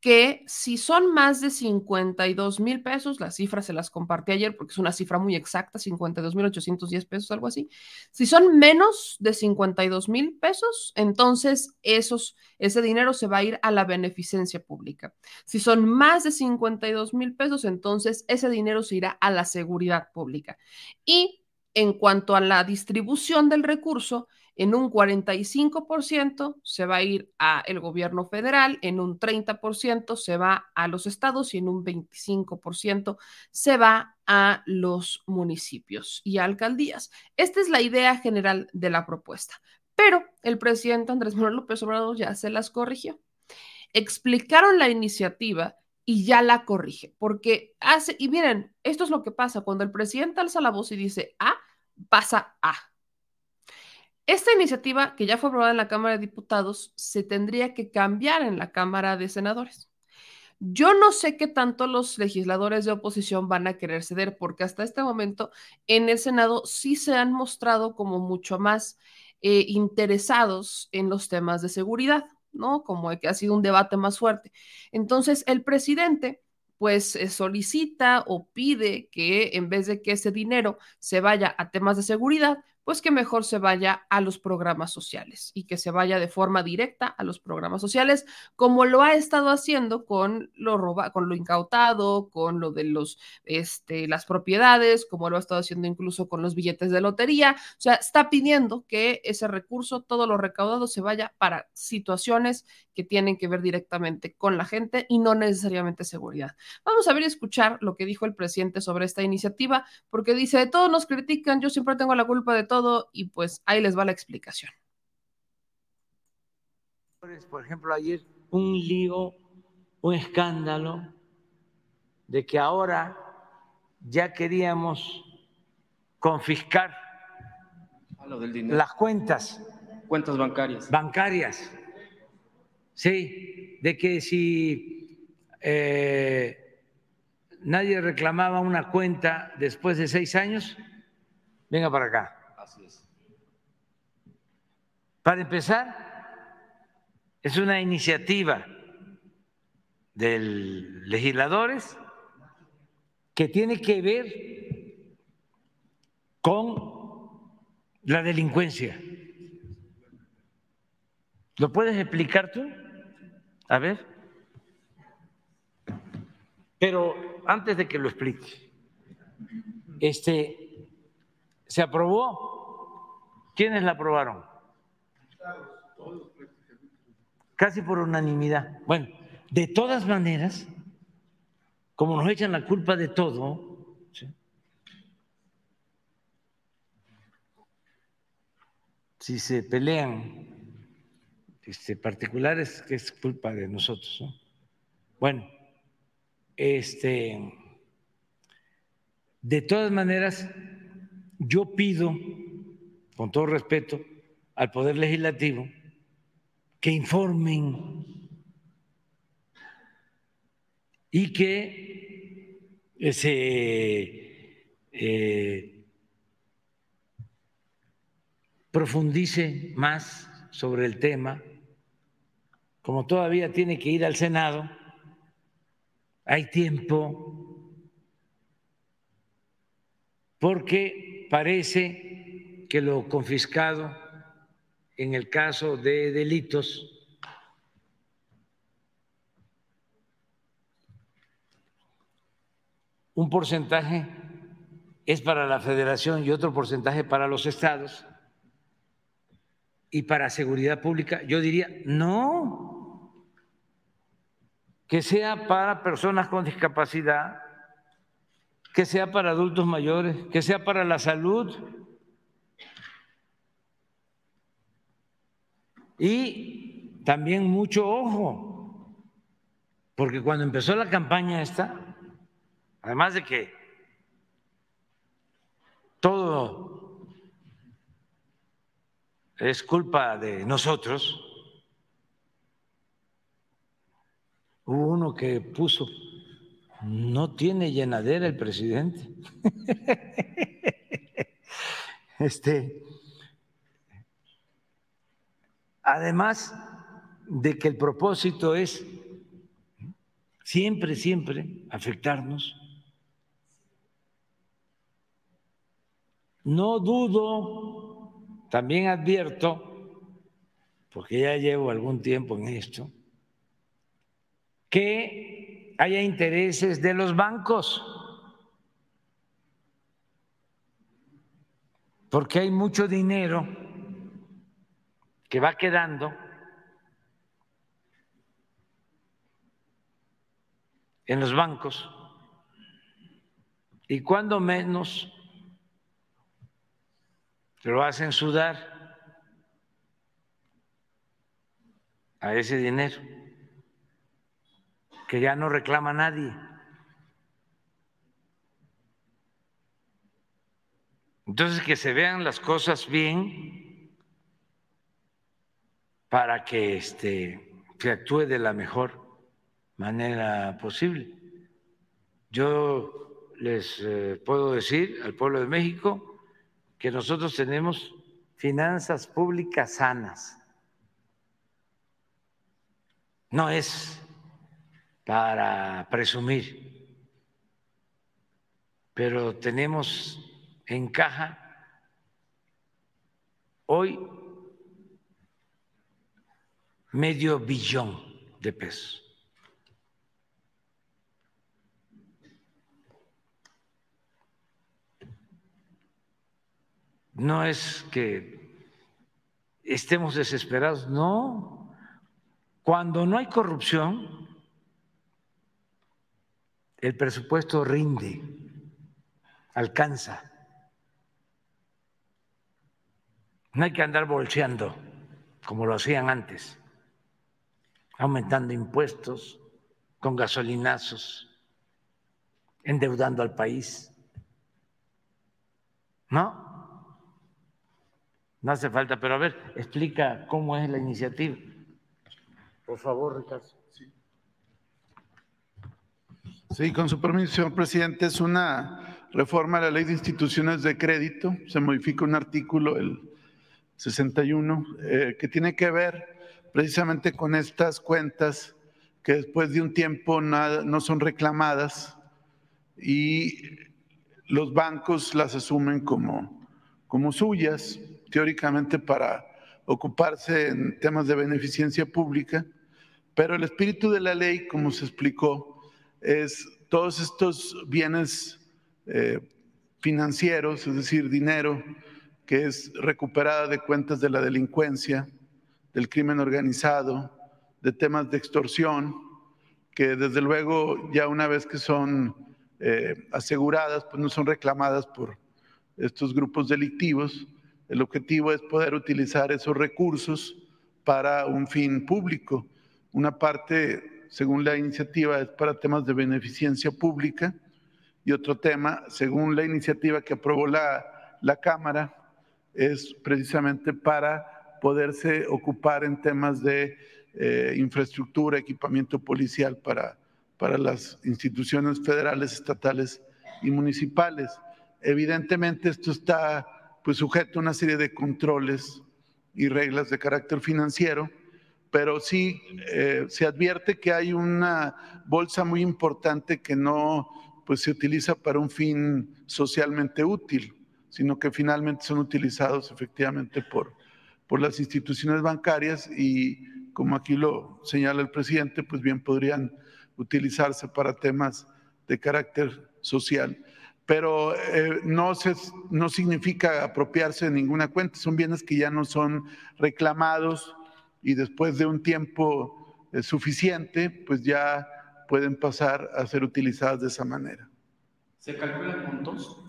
que si son más de cincuenta y dos mil pesos, la cifra se las compartí ayer porque es una cifra muy exacta, cincuenta y dos mil ochocientos diez pesos, algo así. Si son menos de cincuenta y dos mil pesos, entonces esos, ese dinero se va a ir a la beneficencia pública. Si son más de cincuenta y dos mil pesos, entonces ese dinero se irá a la seguridad pública. Y en cuanto a la distribución del recurso, en un cuarenta y cinco por ciento se va a ir al gobierno federal, en un treinta por ciento se va a los estados y en un veinticinco por ciento se va a los municipios y alcaldías. Esta es la idea general de la propuesta, pero el presidente Andrés Manuel López Obrador ya se las corrigió. Explicaron la iniciativa y ya la corrige, porque hace, y miren, esto es lo que pasa cuando el presidente alza la voz y dice A, pasa A. Esta iniciativa, que ya fue aprobada en la Cámara de Diputados, se tendría que cambiar en la Cámara de Senadores. Yo no sé qué tanto los legisladores de oposición van a querer ceder, porque hasta este momento en el Senado sí se han mostrado como mucho más eh, interesados en los temas de seguridad, ¿no? Como que ha sido un debate más fuerte. Entonces, el presidente pues eh, solicita o pide que en vez de que ese dinero se vaya a temas de seguridad, pues que mejor se vaya a los programas sociales y que se vaya de forma directa a los programas sociales, como lo ha estado haciendo con lo roba, con lo incautado, con lo de los, este, las propiedades, como lo ha estado haciendo incluso con los billetes de lotería. O sea, está pidiendo que ese recurso, todo lo recaudado, se vaya para situaciones que tienen que ver directamente con la gente y no necesariamente seguridad. Vamos a ver y escuchar lo que dijo el presidente sobre esta iniciativa, porque dice, de todos nos critican, yo siempre tengo la culpa de todo, y pues ahí les va la explicación. Por ejemplo, ayer un lío, un escándalo de que ahora ya queríamos confiscar a lo del dinero. Las cuentas. Cuentas bancarias. Bancarias. Sí, de que si eh, nadie reclamaba una cuenta después de seis años, venga para acá. Así es. Para empezar, es una iniciativa de legisladores que tiene que ver con la delincuencia. ¿Lo puedes explicar tú? A ver. Pero antes de que lo explique, este, ¿se aprobó? ¿Quiénes la aprobaron? Casi por unanimidad. Bueno, de todas maneras, como nos echan la culpa de todo, ¿sí? Si se pelean este, particulares, que es culpa de nosotros, ¿no? Bueno, este, de todas maneras, yo pido, con todo respeto, al Poder Legislativo, que informen y que se eh, profundice más sobre el tema. Como todavía tiene que ir al Senado, hay tiempo, porque parece que lo confiscado en el caso de delitos un porcentaje es para la Federación y otro porcentaje para los estados y para seguridad pública. Yo diría, no, que sea para personas con discapacidad, que sea para adultos mayores, que sea para la salud. Y también mucho ojo, porque cuando empezó la campaña esta, además de que todo es culpa de nosotros, hubo uno que puso, no tiene llenadera el presidente. Este, además de que el propósito es siempre, siempre afectarnos. No dudo, también advierto, porque ya llevo algún tiempo en esto, que haya intereses de los bancos, porque hay mucho dinero que va quedando en los bancos y cuando menos lo hacen sudar a ese dinero que ya no reclama nadie. Entonces, que se vean las cosas bien para que este, se actúe de la mejor manera posible. Yo les eh, puedo decir al pueblo de México que nosotros tenemos finanzas públicas sanas. No es para presumir, pero tenemos en caja hoy medio billón de pesos. No es que estemos desesperados, no. Cuando no hay corrupción, el presupuesto rinde, alcanza. No hay que andar bolseando como lo hacían antes, aumentando impuestos con gasolinazos, endeudando al país. No. No hace falta, pero a ver, explica cómo es la iniciativa. Por favor, Ricardo. Sí, sí, con su permiso, señor presidente, es una reforma a la Ley de Instituciones de Crédito. Se modifica un artículo, el sesenta y uno, eh, que tiene que ver precisamente con estas cuentas que después de un tiempo nada, no son reclamadas y los bancos las asumen como, como suyas, teóricamente para ocuparse en temas de beneficencia pública, pero el espíritu de la ley, como se explicó, es todos estos bienes eh, financieros, es decir, dinero que es recuperada de cuentas de la delincuencia, del crimen organizado, de temas de extorsión, que desde luego ya una vez que son eh, aseguradas, pues no son reclamadas por estos grupos delictivos. El objetivo es poder utilizar esos recursos para un fin público. Una parte, según la iniciativa, es para temas de beneficencia pública y otro tema, según la iniciativa que aprobó la, la Cámara, es precisamente para poderse ocupar en temas de eh, infraestructura, equipamiento policial para, para las instituciones federales, estatales y municipales. Evidentemente esto está pues sujeto a una serie de controles y reglas de carácter financiero, pero sí eh, se advierte que hay una bolsa muy importante que no pues, se utiliza para un fin socialmente útil, sino que finalmente son utilizados efectivamente por, por las instituciones bancarias y, como aquí lo señala el presidente, pues bien podrían utilizarse para temas de carácter social. Pero eh, no, se, no significa apropiarse de ninguna cuenta, son bienes que ya no son reclamados y después de un tiempo eh, suficiente, pues ya pueden pasar a ser utilizadas de esa manera. ¿Se calculan montos?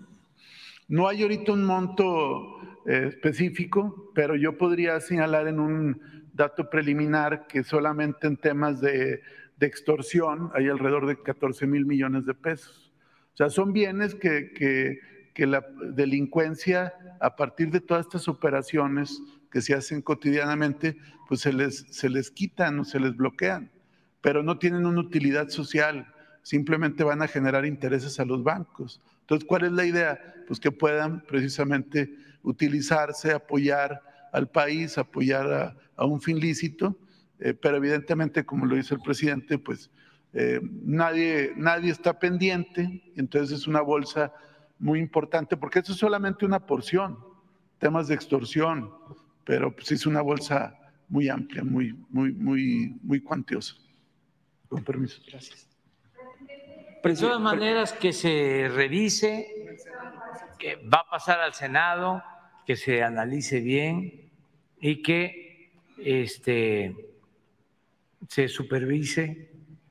No hay ahorita un monto eh, específico, pero yo podría señalar en un dato preliminar que solamente en temas de, de extorsión hay alrededor de catorce mil millones de pesos. O sea, son bienes que, que, que la delincuencia, a partir de todas estas operaciones que se hacen cotidianamente, pues se les, se les quitan o se les bloquean, pero no tienen una utilidad social, simplemente van a generar intereses a los bancos. Entonces, ¿cuál es la idea? Pues que puedan precisamente utilizarse, apoyar al país, apoyar a, a un fin lícito, eh, pero evidentemente, como lo dice el presidente, pues eh, nadie, nadie está pendiente, entonces es una bolsa muy importante, porque eso es solamente una porción, temas de extorsión, pero pues es una bolsa muy amplia, muy, muy, muy, muy cuantiosa. Con permiso. Gracias. De todas maneras, que se revise, que va a pasar al Senado, que se analice bien y que este, se supervise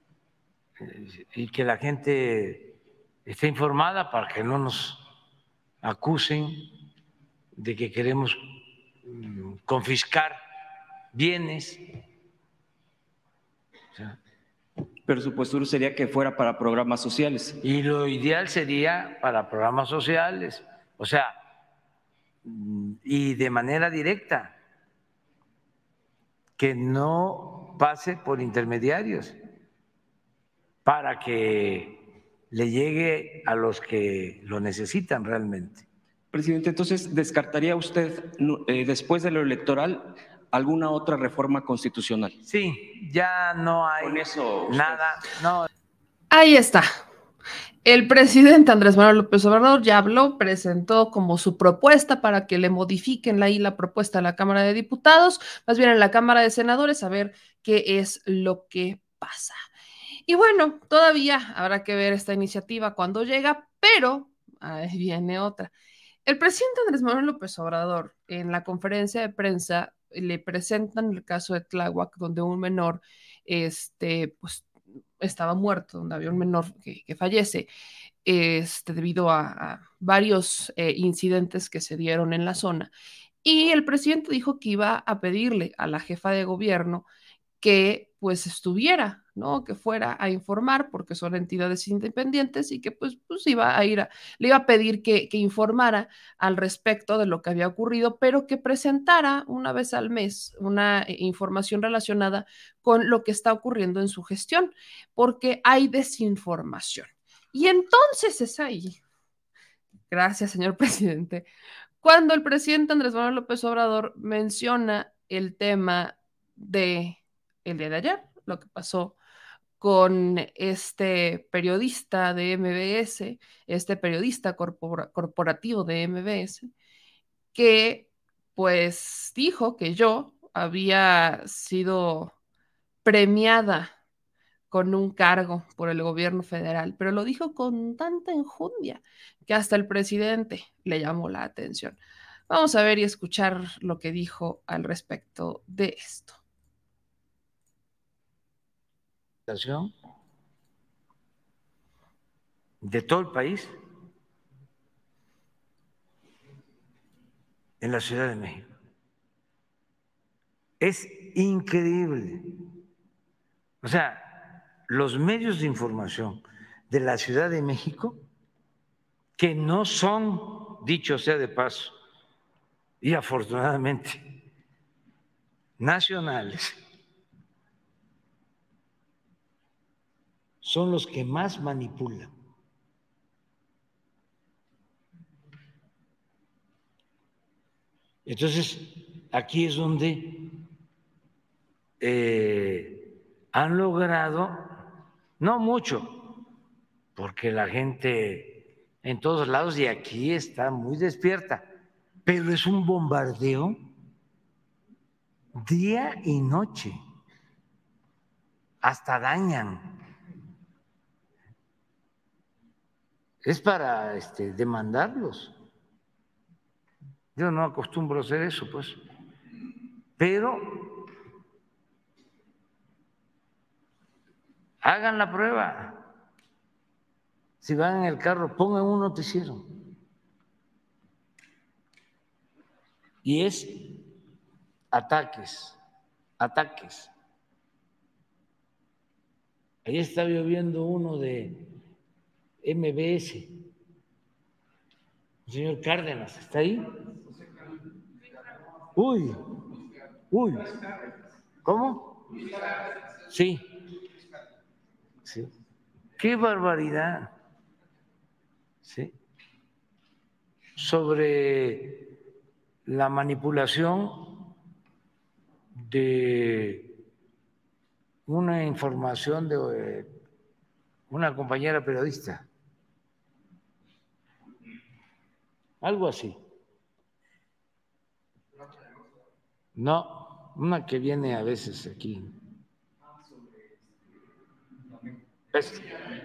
y que la gente esté informada para que no nos acusen de que queremos confiscar bienes. O sea, pero su postura sería que fuera para programas sociales. Y lo ideal sería para programas sociales, o sea, y de manera directa, que no pase por intermediarios, para que le llegue a los que lo necesitan realmente. Presidente, entonces, ¿descartaría usted eh, después de lo electoral alguna otra reforma constitucional? Sí, ya no hay Con eso usted... nada. No. Ahí está. El presidente Andrés Manuel López Obrador ya habló, presentó como su propuesta para que le modifiquen ahí la propuesta a la Cámara de Diputados, más bien en la Cámara de Senadores, a ver qué es lo que pasa. Y bueno, todavía habrá que ver esta iniciativa cuando llega, pero ahí viene otra. El presidente Andrés Manuel López Obrador, en la conferencia de prensa, le presentan el caso de Tláhuac, donde un menor este, pues, estaba muerto, donde había un menor que, que fallece este, debido a, a varios eh, incidentes que se dieron en la zona. Y el presidente dijo que iba a pedirle a la jefa de gobierno que pues estuviera, ¿no? Que fuera a informar, porque son entidades independientes y que pues, pues iba a ir, a, le iba a pedir que, que informara al respecto de lo que había ocurrido, pero que presentara una vez al mes una información relacionada con lo que está ocurriendo en su gestión, porque hay desinformación. Y entonces es ahí, gracias señor presidente, cuando el presidente Andrés Manuel López Obrador menciona el tema de el día de ayer, lo que pasó con este periodista de M B S, este periodista corpora, corporativo de M B S, que pues dijo que yo había sido premiada con un cargo por el gobierno federal, pero lo dijo con tanta enjundia que hasta el presidente le llamó la atención. Vamos a ver y escuchar lo que dijo al respecto de esto. De todo el país en la Ciudad de México. Es increíble. O sea, los medios de información de la Ciudad de México, que no son, dicho sea de paso, y afortunadamente, nacionales, son los que más manipulan. Entonces, aquí es donde eh, han logrado, no mucho, porque la gente en todos lados y aquí está muy despierta, pero es un bombardeo día y noche, hasta dañan. Es para este, demandarlos. Yo no acostumbro a hacer eso, pues. Pero hagan la prueba. Si van en el carro, pongan un noticiero. Y es ataques, ataques. Ahí está lloviendo uno de M B S. El señor Cárdenas, ¿está ahí? Uy, uy. ¿Cómo? Sí. Sí. Qué barbaridad. Sí. Sobre la manipulación de una información de una compañera periodista. Algo así. No, una que viene a veces aquí. Es-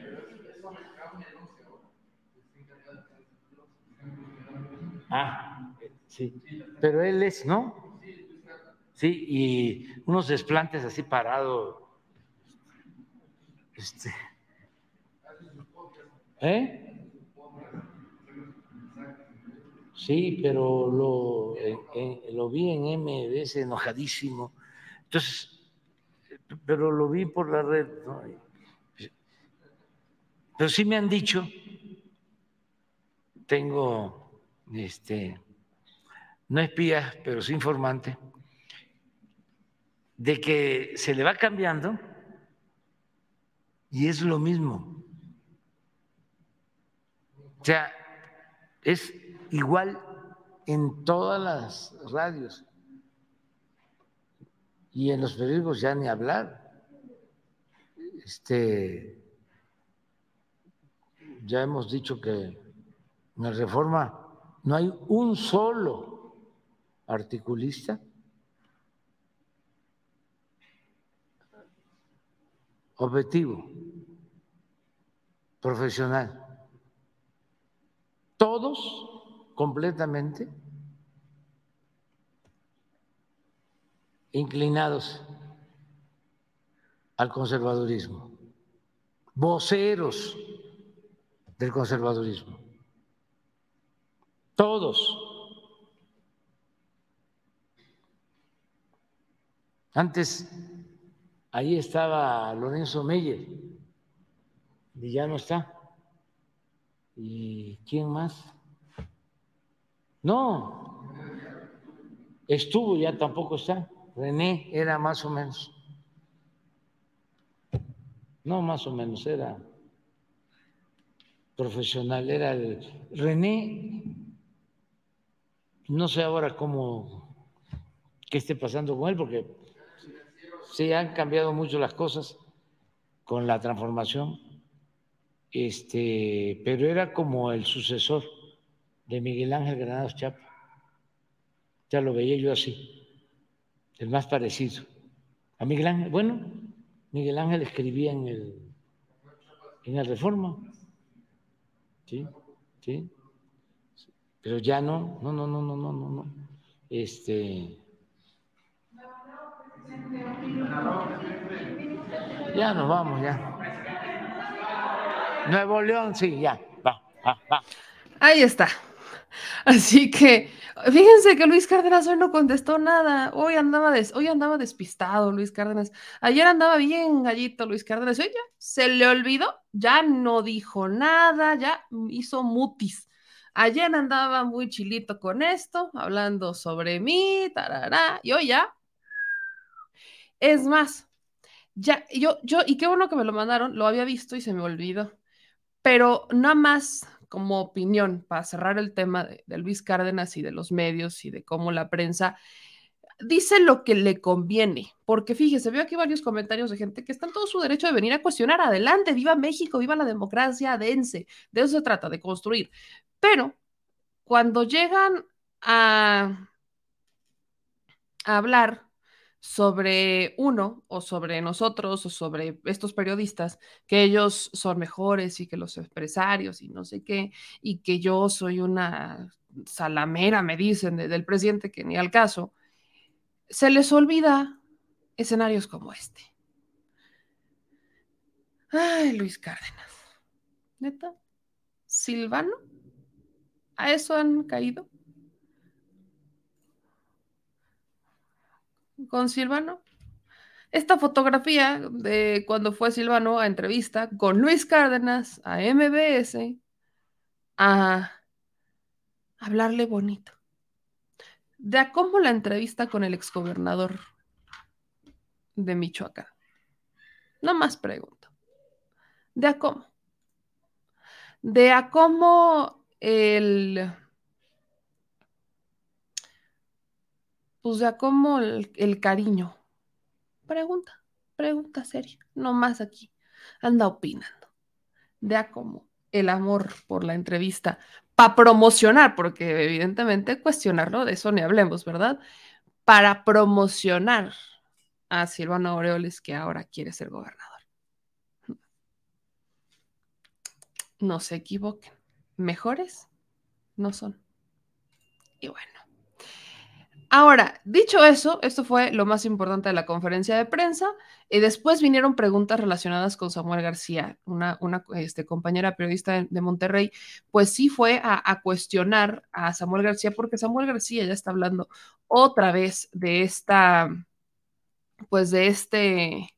Ah, sí, pero él es, ¿no? Sí, y unos desplantes así parados. Este, ¿eh? Sí, pero lo, eh, eh, lo vi en M B S enojadísimo. Entonces, pero lo vi por la red, ¿no? Pero sí me han dicho, tengo, este, no espías, pero sí informante, de que se le va cambiando y es lo mismo. O sea, es igual en todas las radios y en los periódicos ya ni hablar. Este, ya hemos dicho que en la Reforma no hay un solo articulista objetivo, profesional. Todos completamente inclinados al conservadurismo, voceros del conservadurismo, todos. Antes ahí estaba Lorenzo Meyer y ya no está. ¿Y quién más? No, estuvo, ya tampoco está. René era más o menos. No, más o menos, era profesional, era el René. No sé ahora cómo, qué esté pasando con él, porque sí han cambiado mucho las cosas con la transformación, este, pero era como el sucesor de Miguel Ángel Granados Chapa. Ya lo veía yo así, el más parecido a Miguel Ángel. Bueno, Miguel Ángel escribía en el, en el Reforma, sí, sí, pero ya no, no, no, no, no, no, no, no. Este, ya nos vamos, ya. Nuevo León, sí, ya, va, va, va. Ahí está. Así que, fíjense que Luis Cárdenas hoy no contestó nada. Hoy andaba, des, hoy andaba despistado Luis Cárdenas. Ayer andaba bien gallito Luis Cárdenas. Hoy ya se le olvidó, ya no dijo nada, ya hizo mutis. Ayer andaba muy chilito con esto, hablando sobre mí, tarará, y hoy ya. Es más, ya, yo, yo, y qué bueno que me lo mandaron, lo había visto y se me olvidó. Pero nada más como opinión, para cerrar el tema de, de Luis Cárdenas y de los medios y de cómo la prensa dice lo que le conviene, porque fíjese, veo aquí varios comentarios de gente que está en todo su derecho de venir a cuestionar, adelante, viva México, viva la democracia, dense, de eso se trata, de construir. Pero cuando llegan a, a hablar sobre uno o sobre nosotros o sobre estos periodistas, que ellos son mejores y que los empresarios y no sé qué, y que yo soy una salamera, me dicen, de, del presidente, que ni al caso, se les olvida escenarios como este. Ay, Luis Cárdenas. ¿Neta? ¿Silvano? ¿A eso han caído? ¿Con Silvano? Esta fotografía de cuando fue Silvano a entrevista con Luis Cárdenas a M B S a hablarle bonito. De a cómo la entrevista con el exgobernador de Michoacán. No más pregunto. De a cómo. De a cómo el... Pues de a cómo el, el cariño. Pregunta, pregunta seria. No más aquí. Anda opinando. de a cómo el amor por la entrevista, para promocionar, porque evidentemente cuestionarlo, de eso ni hablemos, ¿verdad? Para promocionar a Silvano Aureoles, que ahora quiere ser gobernador. No se equivoquen, mejores no son. Y bueno. Ahora, dicho eso, esto fue lo más importante de la conferencia de prensa. Y después vinieron preguntas relacionadas con Samuel García, una, una este, compañera periodista de, de Monterrey, pues sí fue a, a cuestionar a Samuel García, porque Samuel García ya está hablando otra vez de esta, pues de este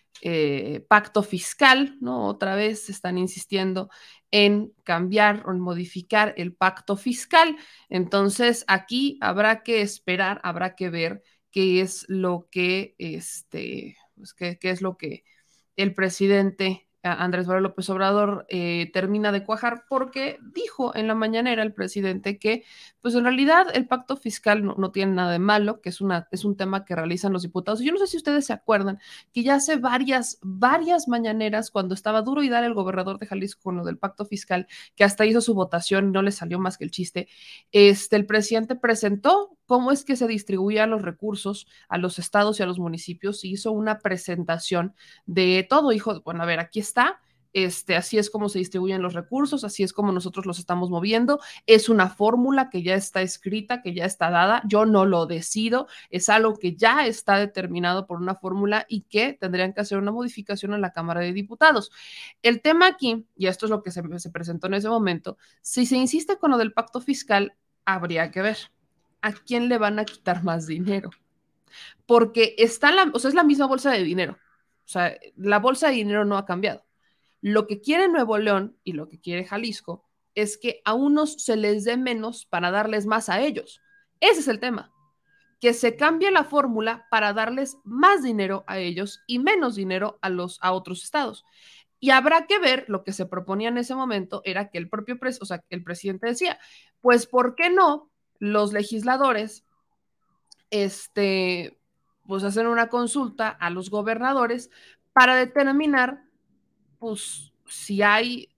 eh, pacto fiscal, ¿no? Otra vez están insistiendo en cambiar o en modificar el pacto fiscal. Entonces, aquí habrá que esperar, habrá que ver qué es lo que, este, pues, qué, qué es lo que el presidente Andrés Manuel López Obrador eh, termina de cuajar, porque dijo en la mañanera el presidente que, pues en realidad el pacto fiscal no, no tiene nada de malo, que es, una, es un tema que realizan los diputados. Y yo no sé si ustedes se acuerdan que ya hace varias, varias mañaneras, cuando estaba duro y dar el gobernador de Jalisco con lo del pacto fiscal, que hasta hizo su votación y no le salió más que el chiste, este, el presidente presentó cómo es que se distribuían los recursos a los estados y a los municipios, y hizo una presentación de todo. Dijo, bueno, a ver, aquí está, este, así es como se distribuyen los recursos, así es como nosotros los estamos moviendo, es una fórmula que ya está escrita, que ya está dada, yo no lo decido, es algo que ya está determinado por una fórmula y que tendrían que hacer una modificación en la Cámara de Diputados. El tema aquí, y esto es lo que se, se presentó en ese momento, si se insiste con lo del pacto fiscal, habría que ver a quién le van a quitar más dinero, porque está la, o sea, es la misma bolsa de dinero. O sea, la bolsa de dinero no ha cambiado. Lo que quiere Nuevo León y lo que quiere Jalisco es que a unos se les dé menos para darles más a ellos. Ese es el tema. Que se cambie la fórmula para darles más dinero a ellos y menos dinero a, los, a otros estados. Y habrá que ver, lo que se proponía en ese momento era que el propio, pres, o sea, el presidente decía, pues, ¿por qué no los legisladores este, pues hacen una consulta a los gobernadores para determinar, pues, si hay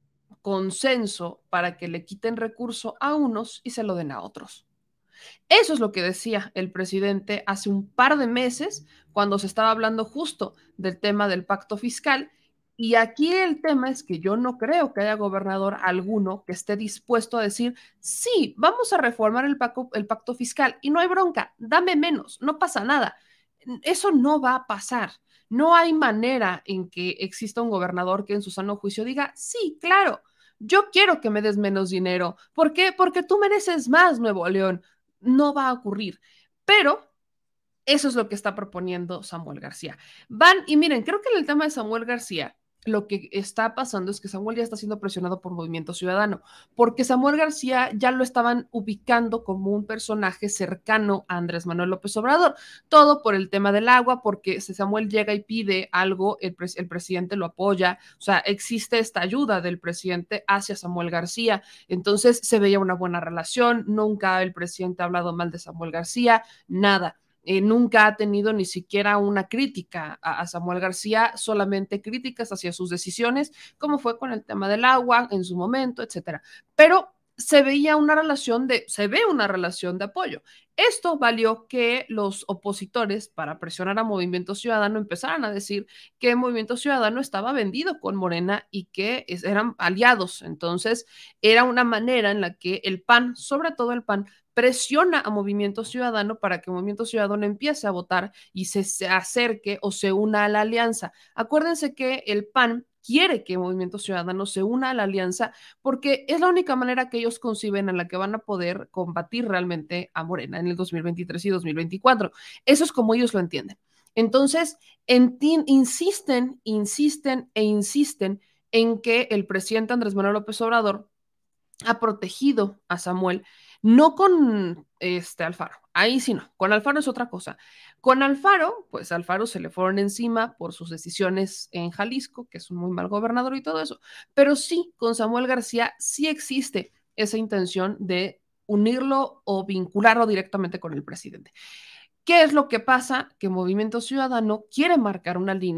consenso para que le quiten recurso a unos y se lo den a otros? Eso es lo que decía el presidente hace un par de meses, cuando se estaba hablando justo del tema del pacto fiscal. Y aquí el tema es que yo no creo que haya gobernador alguno que esté dispuesto a decir, sí, vamos a reformar el pacto, el pacto fiscal y no hay bronca, dame menos, no pasa nada. Eso no va a pasar. No hay manera en que exista un gobernador que en su sano juicio diga, sí, claro, yo quiero que me des menos dinero. ¿Por qué? Porque tú mereces más, Nuevo León. No va a ocurrir. Pero eso es lo que está proponiendo Samuel García. Van, y miren, creo que en el tema de Samuel García, lo que está pasando es que Samuel ya está siendo presionado por Movimiento Ciudadano, porque Samuel García ya lo estaban ubicando como un personaje cercano a Andrés Manuel López Obrador, todo por el tema del agua, porque si Samuel llega y pide algo, el, pres el presidente lo apoya, o sea, existe esta ayuda del presidente hacia Samuel García, entonces se veía una buena relación, nunca el presidente ha hablado mal de Samuel García, nada. Eh, nunca ha tenido ni siquiera una crítica a, a Samuel García, solamente críticas hacia sus decisiones, como fue con el tema del agua en su momento, etcétera. Pero se veía una relación de, se ve una relación de apoyo. Esto valió que los opositores, para presionar a Movimiento Ciudadano, empezaran a decir que Movimiento Ciudadano estaba vendido con Morena y que eran aliados. Entonces, era una manera en la que el P A N, sobre todo el P A N, presiona a Movimiento Ciudadano para que Movimiento Ciudadano empiece a votar y se, se acerque o se una a la alianza. Acuérdense que el P A N quiere que Movimiento Ciudadano se una a la alianza porque es la única manera que ellos conciben en la que van a poder combatir realmente a Morena en el dos mil veintitrés y dos mil veinticuatro. Eso es como ellos lo entienden. Entonces, en, insisten, insisten e insisten en que el presidente Andrés Manuel López Obrador ha protegido a Samuel, no con este Alfaro, ahí sí no, con Alfaro es otra cosa. Con Alfaro, pues a Alfaro se le fueron encima por sus decisiones en Jalisco, que es un muy mal gobernador y todo eso, pero sí, con Samuel García sí existe esa intención de unirlo o vincularlo directamente con el presidente. ¿Qué es lo que pasa? Que Movimiento Ciudadano quiere marcar una línea,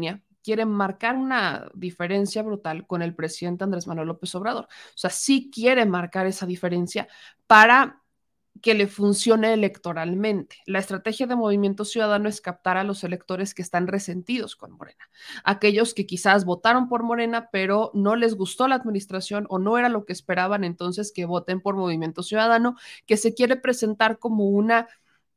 quiere marcar una diferencia brutal con el presidente Andrés Manuel López Obrador. O sea, sí quiere marcar esa diferencia para que le funcione electoralmente. La estrategia de Movimiento Ciudadano es captar a los electores que están resentidos con Morena, aquellos que quizás votaron por Morena, pero no les gustó la administración o no era lo que esperaban, entonces que voten por Movimiento Ciudadano, que se quiere presentar como una,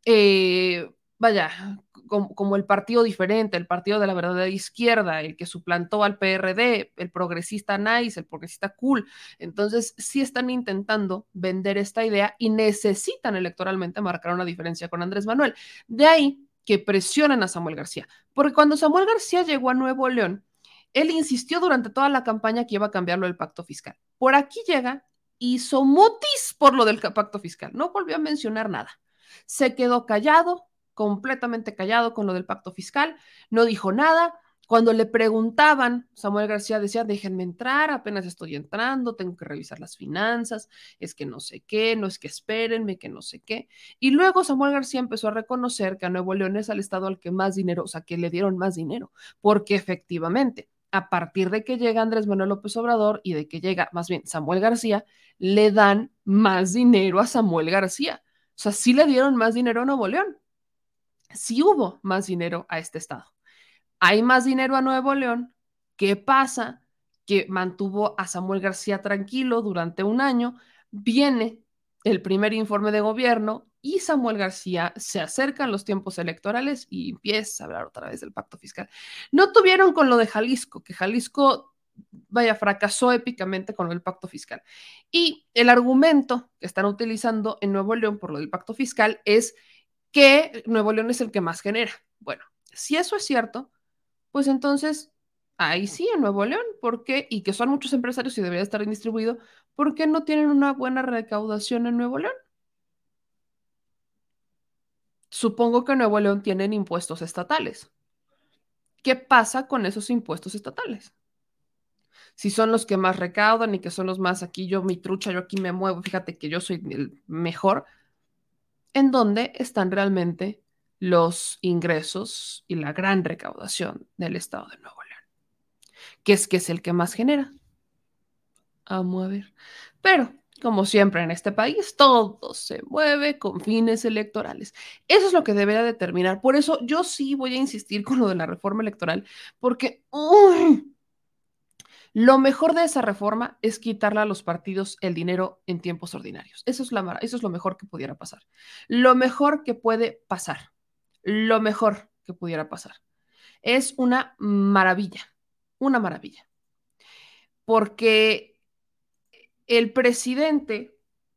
eh, vaya, como, como el partido diferente, el partido de la verdadera izquierda, el que suplantó al P R D, el progresista nice, el progresista cool. Entonces, sí están intentando vender esta idea y necesitan electoralmente marcar una diferencia con Andrés Manuel. De ahí que presionen a Samuel García, porque cuando Samuel García llegó a Nuevo León, él insistió durante toda la campaña que iba a cambiarlo del pacto fiscal. Por aquí llega, hizo mutis por lo del pacto fiscal, no volvió a mencionar nada. Se quedó callado, completamente callado con lo del pacto fiscal, no dijo nada. Cuando le preguntaban, Samuel García decía, déjenme entrar, apenas estoy entrando, tengo que revisar las finanzas, es que no sé qué, no es que espérenme, que no sé qué. Y luego Samuel García empezó a reconocer que a Nuevo León es el estado al que más dinero, o sea, que le dieron más dinero, porque efectivamente, a partir de que llega Andrés Manuel López Obrador y de que llega, más bien, Samuel García, le dan más dinero a Samuel García. O sea, sí le dieron más dinero a Nuevo León. Sí hubo más dinero a este estado. Hay más dinero a Nuevo León. ¿Qué pasa? Que mantuvo a Samuel García tranquilo durante un año. Viene el primer informe de gobierno y Samuel García se acercan los tiempos electorales y empieza a hablar otra vez del pacto fiscal. No tuvieron con lo de Jalisco, que Jalisco, vaya, fracasó épicamente con lo del pacto fiscal. Y el argumento que están utilizando en Nuevo León por lo del pacto fiscal es que Nuevo León es el que más genera. Bueno, si eso es cierto, pues entonces ahí sí en Nuevo León, ¿por qué? Y que son muchos empresarios y debería estar bien distribuido, ¿por qué no tienen una buena recaudación en Nuevo León? Supongo que en Nuevo León tienen impuestos estatales. ¿Qué pasa con esos impuestos estatales? Si son los que más recaudan y que son los más aquí, yo mi trucha, yo aquí me muevo, fíjate que yo soy el mejor, ¿en dónde están realmente los ingresos y la gran recaudación del estado de Nuevo León? Que es que es el que más genera. Vamos a ver. Pero, como siempre en este país, todo se mueve con fines electorales. Eso es lo que debería determinar. Por eso yo sí voy a insistir con lo de la reforma electoral, porque uy, lo mejor de esa reforma es quitarle a los partidos el dinero en tiempos ordinarios. Eso es, la, eso es lo mejor que pudiera pasar. Lo mejor que puede pasar. Lo mejor que pudiera pasar. Es una maravilla. Una maravilla. Porque el presidente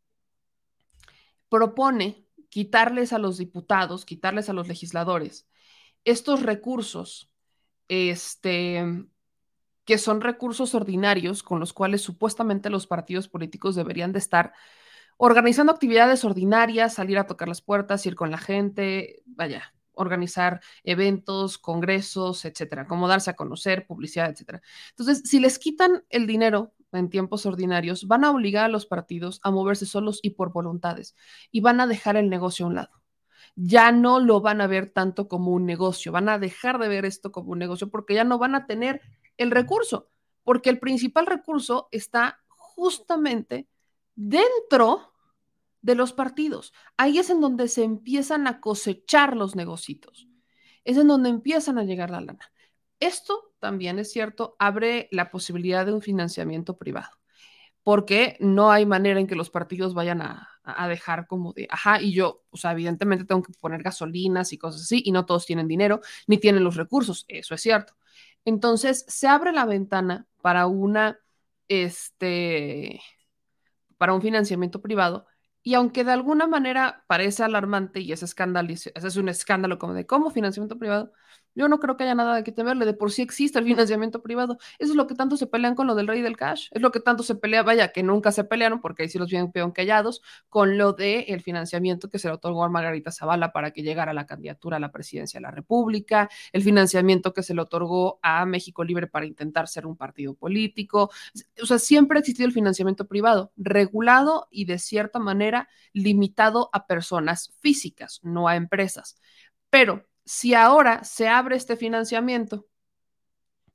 propone quitarles a los diputados, quitarles a los legisladores estos recursos, este, que son recursos ordinarios con los cuales supuestamente los partidos políticos deberían de estar organizando actividades ordinarias, salir a tocar las puertas, ir con la gente, vaya, organizar eventos, congresos, etcétera, como darse a conocer, publicidad, etcétera. Entonces, si les quitan el dinero en tiempos ordinarios, van a obligar a los partidos a moverse solos y por voluntades y van a dejar el negocio a un lado. Ya no lo van a ver tanto como un negocio, van a dejar de ver esto como un negocio porque ya no van a tener el recurso, porque el principal recurso está justamente dentro de los partidos. Ahí es en donde se empiezan a cosechar los negocios. Es en donde empiezan a llegar la lana. Esto también es cierto, abre la posibilidad de un financiamiento privado, porque no hay manera en que los partidos vayan a, a dejar como de, ajá, y yo, o sea, evidentemente tengo que poner gasolinas y cosas así, y no todos tienen dinero, ni tienen los recursos, eso es cierto. Entonces, se abre la ventana para una, este, para un financiamiento privado, y aunque de alguna manera parece alarmante y es escándalo, es un escándalo como de cómo financiamiento privado, yo no creo que haya nada de que temerle, de por sí existe el financiamiento privado. Eso es lo que tanto se pelean con lo del rey del cash, es lo que tanto se pelea, vaya, que nunca se pelearon, porque ahí sí los vienen peón callados, con lo del financiamiento que se le otorgó a Margarita Zavala para que llegara a la candidatura a la presidencia de la República, el financiamiento que se le otorgó a México Libre para intentar ser un partido político. O sea, siempre ha existido el financiamiento privado, regulado y de cierta manera limitado a personas físicas, no a empresas. Pero si ahora se abre este financiamiento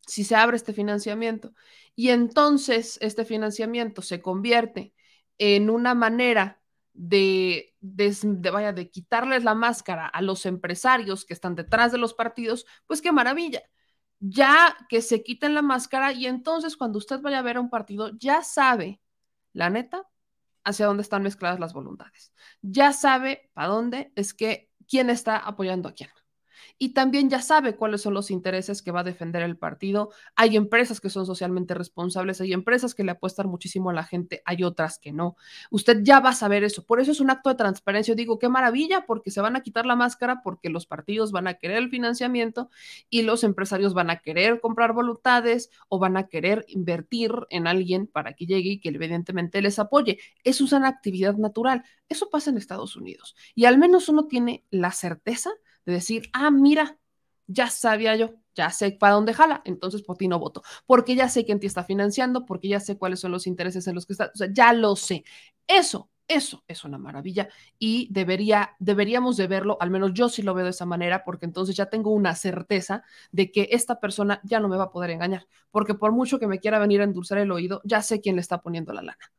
si se abre este financiamiento y entonces este financiamiento se convierte en una manera de, de, de, vaya, de quitarles la máscara a los empresarios que están detrás de los partidos, pues qué maravilla. Ya que se quiten la máscara y entonces cuando usted vaya a ver a un partido, ya sabe, la neta, hacia dónde están mezcladas las voluntades. Ya sabe para dónde es que quién está apoyando a quién. Y también ya sabe cuáles son los intereses que va a defender el partido. Hay empresas que son socialmente responsables, hay empresas que le apuestan muchísimo a la gente, hay otras que no. Usted ya va a saber eso. Por eso es un acto de transparencia. Yo digo, qué maravilla, porque se van a quitar la máscara, porque los partidos van a querer el financiamiento y los empresarios van a querer comprar voluntades o van a querer invertir en alguien para que llegue y que evidentemente les apoye. Eso es una actividad natural. Eso pasa en Estados Unidos. Y al menos uno tiene la certeza de decir, ah, mira, ya sabía yo, ya sé para dónde jala, entonces por ti no voto, porque ya sé quién te está financiando, porque ya sé cuáles son los intereses en los que está, o sea, ya lo sé. Eso, eso es una maravilla y debería, deberíamos de verlo, al menos yo sí lo veo de esa manera, porque entonces ya tengo una certeza de que esta persona ya no me va a poder engañar, porque por mucho que me quiera venir a endulzar el oído, ya sé quién le está poniendo la lana.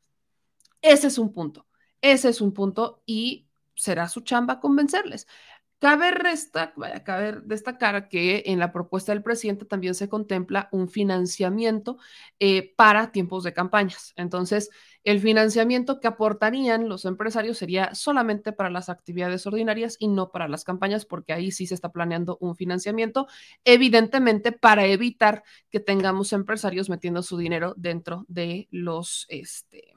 Ese es un punto, ese es un punto y será su chamba convencerles. Cabe, resta, vaya, cabe destacar que en la propuesta del presidente también se contempla un financiamiento eh, para tiempos de campañas. Entonces, el financiamiento que aportarían los empresarios sería solamente para las actividades ordinarias y no para las campañas, porque ahí sí se está planeando un financiamiento, evidentemente para evitar que tengamos empresarios metiendo su dinero dentro de los, este,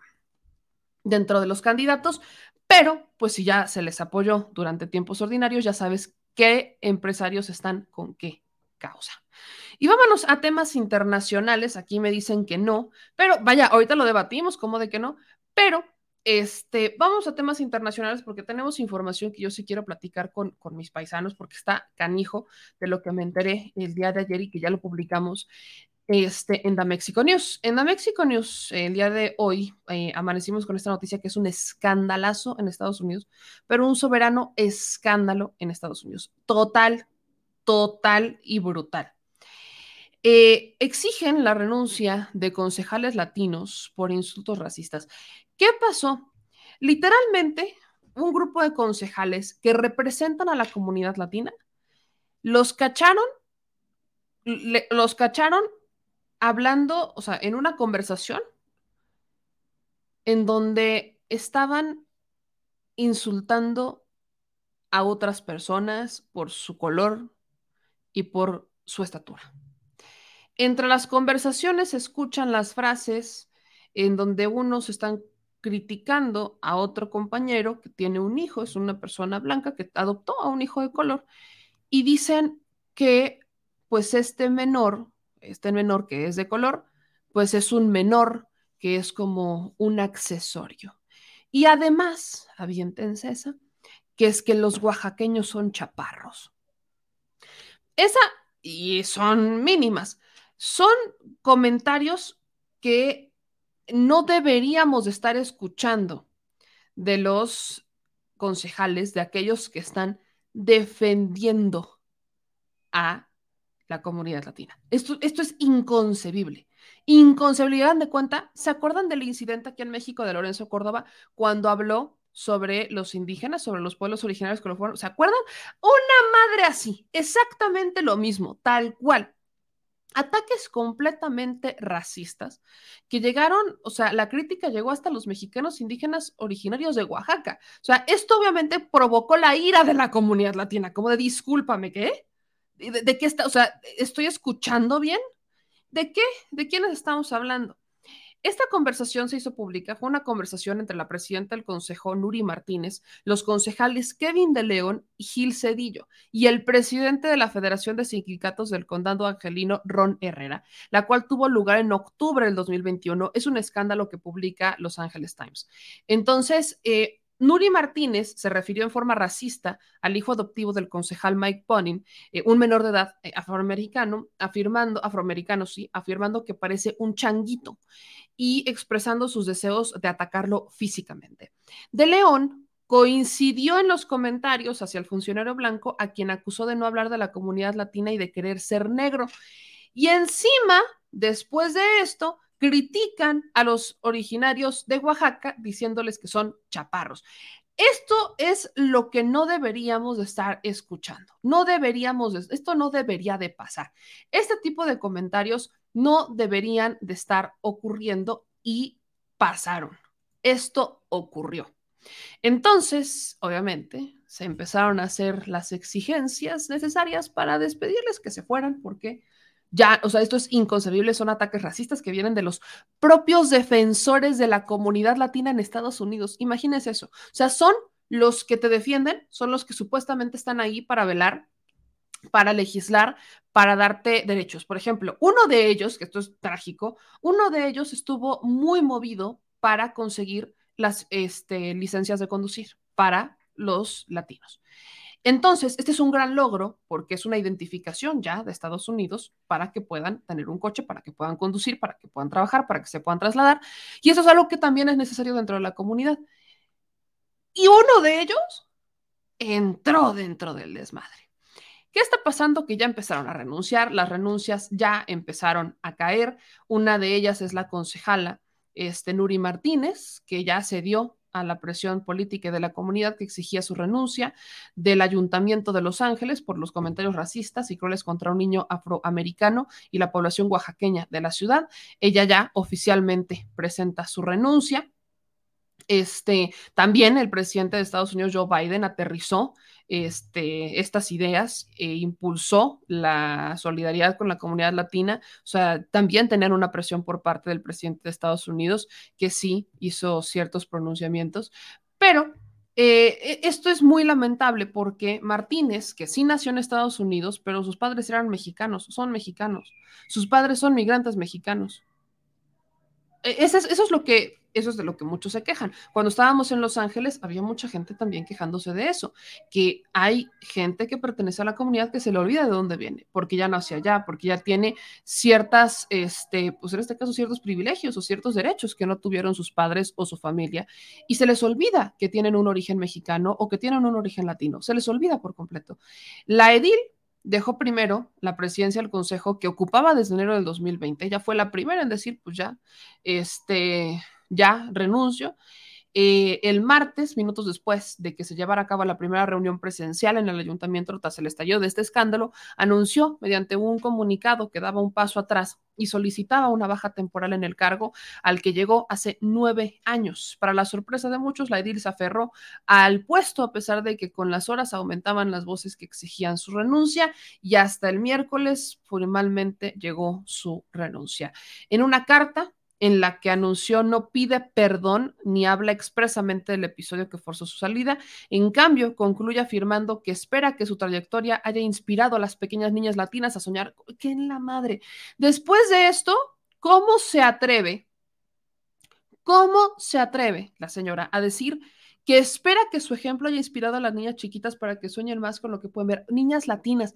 dentro de los candidatos. Pero, pues si ya se les apoyó durante tiempos ordinarios, ya sabes qué empresarios están con qué causa. Y vámonos a temas internacionales. Aquí me dicen que no, pero vaya, ahorita lo debatimos, ¿cómo de que no? Pero este, vamos a temas internacionales porque tenemos información que yo sí quiero platicar con, con mis paisanos porque está canijo de lo que me enteré el día de ayer y que ya lo publicamos Este, en The Mexico News. En The Mexico News, el día de hoy, eh, amanecimos con esta noticia que es un escandalazo en Estados Unidos, pero un soberano escándalo en Estados Unidos. Total, total y brutal. Eh, exigen la renuncia de concejales latinos por insultos racistas. ¿Qué pasó? Literalmente, un grupo de concejales que representan a la comunidad latina, los cacharon, le, los cacharon hablando, o sea, en una conversación en donde estaban insultando a otras personas por su color y por su estatura. Entre las conversaciones se escuchan las frases en donde unos están criticando a otro compañero que tiene un hijo, es una persona blanca que adoptó a un hijo de color, y dicen que pues este menor, este menor que es de color, pues es un menor que es como un accesorio. Y además, aviéntense esa, que es que los oaxaqueños son chaparros. Esa, y son mínimas, son comentarios que no deberíamos de estar escuchando de los concejales, de aquellos que están defendiendo a la comunidad latina. Esto, esto es inconcebible. Inconcebible. ¿Dan de cuenta? ¿Se acuerdan del incidente aquí en México de Lorenzo Córdoba cuando habló sobre los indígenas, sobre los pueblos originarios que lo fueron? ¿Se acuerdan? Una madre así, exactamente lo mismo, tal cual. Ataques completamente racistas que llegaron, o sea, la crítica llegó hasta los mexicanos indígenas originarios de Oaxaca. O sea, esto obviamente provocó la ira de la comunidad latina, como de discúlpame, ¿qué? ¿De, de qué está? O sea, ¿estoy escuchando bien? ¿De qué? ¿De quiénes estamos hablando? Esta conversación se hizo pública, fue una conversación entre la presidenta del Consejo, Nuri Martínez, los concejales Kevin de León y Gil Cedillo, y el presidente de la Federación de Sindicatos del Condado Angelino, Ron Herrera, la cual tuvo lugar en octubre del dos mil veintiuno. Es un escándalo que publica Los Angeles Times. Entonces, eh, Nuri Martínez se refirió en forma racista al hijo adoptivo del concejal Mike Bonin, eh, un menor de edad eh, afroamericano, afirmando, afroamericano, sí, afirmando que parece un changuito y expresando sus deseos de atacarlo físicamente. De León coincidió en los comentarios hacia el funcionario blanco a quien acusó de no hablar de la comunidad latina y de querer ser negro. Y encima, después de esto, critican a los originarios de Oaxaca diciéndoles que son chaparros. Esto es lo que no deberíamos de estar escuchando. No deberíamos, de, esto no debería de pasar. Este tipo de comentarios no deberían de estar ocurriendo y pasaron. Esto ocurrió. Entonces, obviamente, se empezaron a hacer las exigencias necesarias para despedirles, que se fueran, porque ya, o sea, esto es inconcebible, son ataques racistas que vienen de los propios defensores de la comunidad latina en Estados Unidos. Imagínense eso. O sea, son los que te defienden, son los que supuestamente están ahí para velar, para legislar, para darte derechos. Por ejemplo, uno de ellos, que esto es trágico, uno de ellos estuvo muy movido para conseguir las este, licencias de conducir para los latinos. Entonces, este es un gran logro porque es una identificación ya de Estados Unidos para que puedan tener un coche, para que puedan conducir, para que puedan trabajar, para que se puedan trasladar. Y eso es algo que también es necesario dentro de la comunidad. Y uno de ellos entró dentro del desmadre. ¿Qué está pasando? Que ya empezaron a renunciar, las renuncias ya empezaron a caer. Una de ellas es la concejala este, Nuri Martínez, que ya cedió a la presión política y de la comunidad que exigía su renuncia, del Ayuntamiento de Los Ángeles por los comentarios racistas y crueles contra un niño afroamericano y la población oaxaqueña de la ciudad. Ella ya oficialmente presenta su renuncia. Este, también el presidente de Estados Unidos, Joe Biden, aterrizó este, estas ideas e impulsó la solidaridad con la comunidad latina. O sea, también tener una presión por parte del presidente de Estados Unidos, que sí hizo ciertos pronunciamientos, pero eh, esto es muy lamentable porque Martínez, que sí nació en Estados Unidos, pero sus padres eran mexicanos, son mexicanos, sus padres son migrantes mexicanos. Eso es, eso es lo que, eso es de lo que muchos se quejan. Cuando estábamos en Los Ángeles, había mucha gente también quejándose de eso, que hay gente que pertenece a la comunidad que se le olvida de dónde viene, porque ya nació allá, porque ya tiene ciertas, este, pues en este caso, ciertos privilegios o ciertos derechos que no tuvieron sus padres o su familia, y se les olvida que tienen un origen mexicano o que tienen un origen latino, se les olvida por completo. La edil dejó primero la presidencia del Consejo que ocupaba desde enero del dos mil veinte. Ella fue la primera en decir, pues ya, este, ya renuncio. Eh, el martes, minutos después de que se llevara a cabo la primera reunión presencial en el ayuntamiento tras el estallido de este escándalo, anunció mediante un comunicado que daba un paso atrás y solicitaba una baja temporal en el cargo al que llegó hace nueve años. Para la sorpresa de muchos, la edil se aferró al puesto a pesar de que con las horas aumentaban las voces que exigían su renuncia y hasta el miércoles formalmente llegó su renuncia. En una carta en la que anunció no pide perdón ni habla expresamente del episodio que forzó su salida. En cambio, concluye afirmando que espera que su trayectoria haya inspirado a las pequeñas niñas latinas a soñar. ¡Qué en la madre! Después de esto, ¿cómo se atreve? ¿Cómo se atreve la señora a decir que espera que su ejemplo haya inspirado a las niñas chiquitas para que sueñen más con lo que pueden ver? Niñas latinas.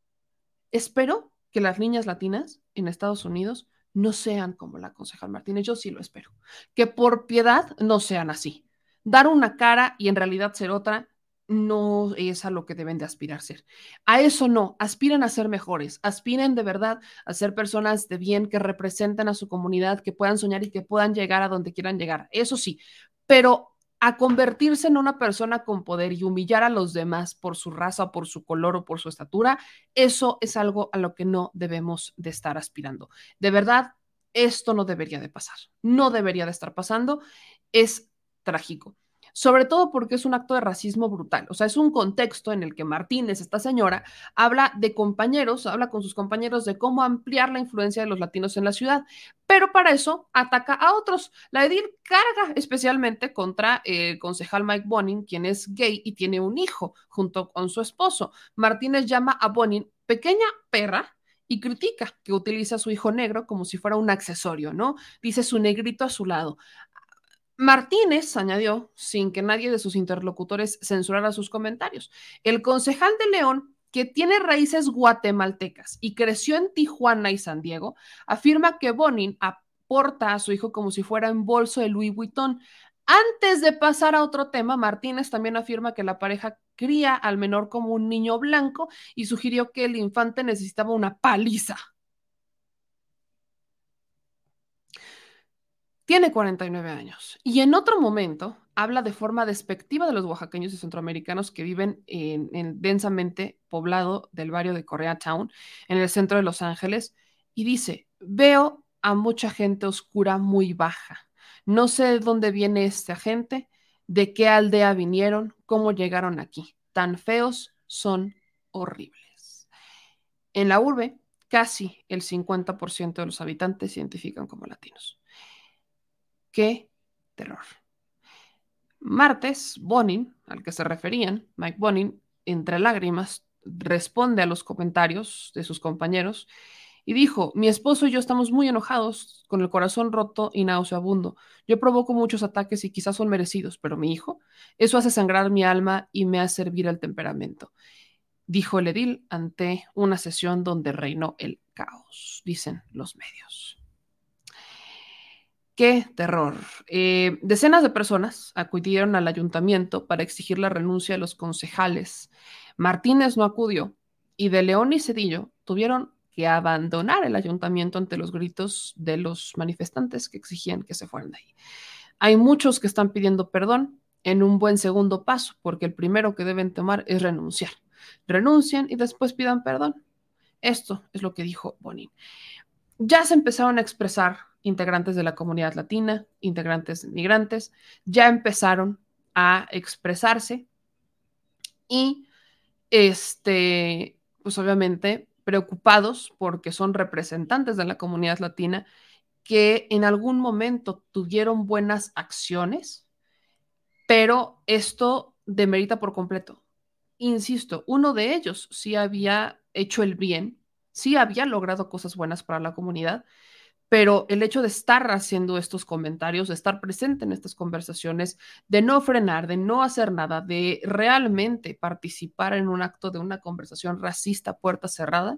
Espero que las niñas latinas en Estados Unidos no sean como la concejal Martínez, yo sí lo espero, que por piedad no sean así. Dar una cara y en realidad ser otra no es a lo que deben de aspirar a ser. A eso no, aspiren a ser mejores, aspiren de verdad a ser personas de bien que representen a su comunidad, que puedan soñar y que puedan llegar a donde quieran llegar, eso sí, pero a convertirse en una persona con poder y humillar a los demás por su raza, por su color o por su estatura, eso es algo a lo que no debemos de estar aspirando. De verdad, esto no debería de pasar, no debería de estar pasando, es trágico. Sobre todo porque es un acto de racismo brutal. O sea, es un contexto en el que Martínez, esta señora, habla de compañeros, habla con sus compañeros de cómo ampliar la influencia de los latinos en la ciudad, pero para eso ataca a otros. La edil carga especialmente contra el concejal Mike Bonin, quien es gay y tiene un hijo junto con su esposo. Martínez llama a Bonin pequeña perra y critica que utiliza a su hijo negro como si fuera un accesorio, ¿no? Dice su negrito a su lado. Martínez añadió, sin que nadie de sus interlocutores censurara sus comentarios, el concejal de León, que tiene raíces guatemaltecas y creció en Tijuana y San Diego, afirma que Bonin aporta a su hijo como si fuera un bolso de Louis Vuitton. Antes de pasar a otro tema, Martínez también afirma que la pareja cría al menor como un niño blanco y sugirió que el infante necesitaba una paliza. Tiene cuarenta y nueve años y en otro momento habla de forma despectiva de los oaxaqueños y centroamericanos que viven en el densamente poblado del barrio de Koreatown, en el centro de Los Ángeles, y dice: veo a mucha gente oscura muy baja. No sé de dónde viene esta gente, de qué aldea vinieron, cómo llegaron aquí. Tan feos, son horribles. En la urbe, casi el cincuenta por ciento de los habitantes se identifican como latinos. ¡Qué terror! Martes, Bonin, al que se referían, Mike Bonin, entre lágrimas, responde a los comentarios de sus compañeros y dijo: mi esposo y yo estamos muy enojados, con el corazón roto y nauseabundo. Yo provoco muchos ataques y quizás son merecidos, pero mi hijo, eso hace sangrar mi alma y me hace hervir el temperamento, dijo el edil ante una sesión donde reinó el caos, dicen los medios. ¡Qué terror! Eh, decenas de personas acudieron al ayuntamiento para exigir la renuncia de los concejales. Martínez no acudió y De León y Cedillo tuvieron que abandonar el ayuntamiento ante los gritos de los manifestantes que exigían que se fueran de ahí. Hay muchos que están pidiendo perdón en un buen segundo paso, porque el primero que deben tomar es renunciar. Renuncien y después pidan perdón. Esto es lo que dijo Bonin. Ya se empezaron a expresar integrantes de la comunidad latina, integrantes migrantes, ya empezaron a expresarse y, este, pues obviamente preocupados porque son representantes de la comunidad latina que en algún momento tuvieron buenas acciones, pero esto demerita por completo. Insisto, uno de ellos sí había hecho el bien, sí había logrado cosas buenas para la comunidad, pero el hecho de estar haciendo estos comentarios, de estar presente en estas conversaciones, de no frenar, de no hacer nada, de realmente participar en un acto de una conversación racista puerta cerrada,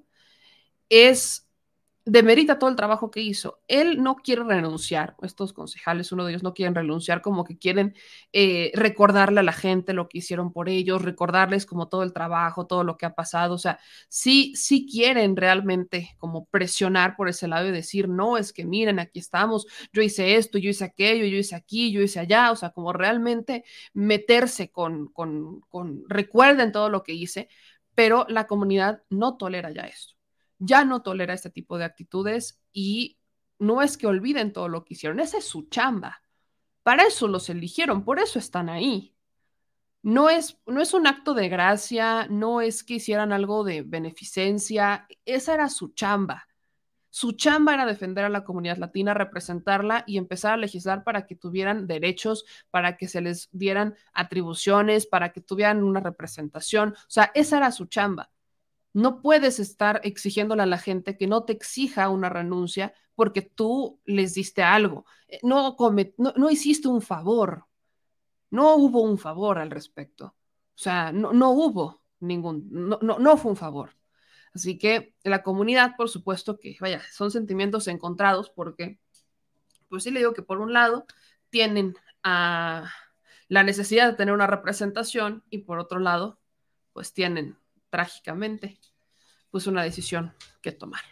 es demerita todo el trabajo que hizo. Él no quiere renunciar, estos concejales, uno de ellos no quieren renunciar, como que quieren eh, recordarle a la gente lo que hicieron por ellos, recordarles como todo el trabajo, todo lo que ha pasado, o sea, sí, sí quieren realmente como presionar por ese lado y decir: no, es que miren, aquí estamos, yo hice esto, yo hice aquello, yo hice aquí, yo hice allá, o sea, como realmente meterse con, con, con recuerden todo lo que hice, pero la comunidad no tolera ya esto. Ya no tolera este tipo de actitudes y no es que olviden todo lo que hicieron, esa es su chamba. Para eso los eligieron, por eso están ahí. No es, no es un acto de gracia, no es que hicieran algo de beneficencia, esa era su chamba. Su chamba era defender a la comunidad latina, representarla y empezar a legislar para que tuvieran derechos, para que se les dieran atribuciones, para que tuvieran una representación. O sea, esa era su chamba. No puedes estar exigiéndole a la gente que no te exija una renuncia porque tú les diste algo. No, come, no, no hiciste un favor. No hubo un favor al respecto. O sea, no, no hubo ningún, no, no, no fue un favor. Así que la comunidad, por supuesto que, vaya, son sentimientos encontrados porque, pues sí le digo que por un lado tienen a la necesidad de tener una representación y por otro lado, pues tienen trágicamente, pues una decisión que tomar.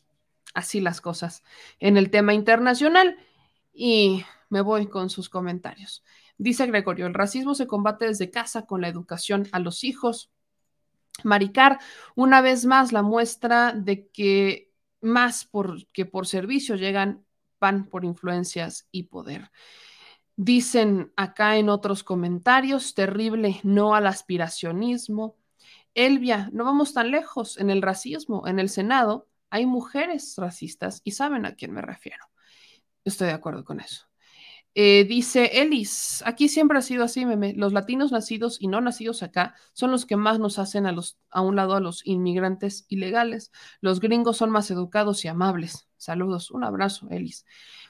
Así las cosas en el tema internacional y me voy con sus comentarios. Dice Gregorio: el racismo se combate desde casa con la educación a los hijos. Maricar, una vez más la muestra de que más por, que por servicio llegan pan por influencias y poder. Dicen acá en otros comentarios: terrible no al aspiracionismo. Elvia, no vamos tan lejos en el racismo. En el Senado hay mujeres racistas y saben a quién me refiero. Estoy de acuerdo con eso. Eh, dice Elis: aquí siempre ha sido así, meme. Los latinos nacidos y no nacidos acá son los que más nos hacen a, los, a un lado a los inmigrantes ilegales. Los gringos son más educados y amables. Saludos, un abrazo, Elis.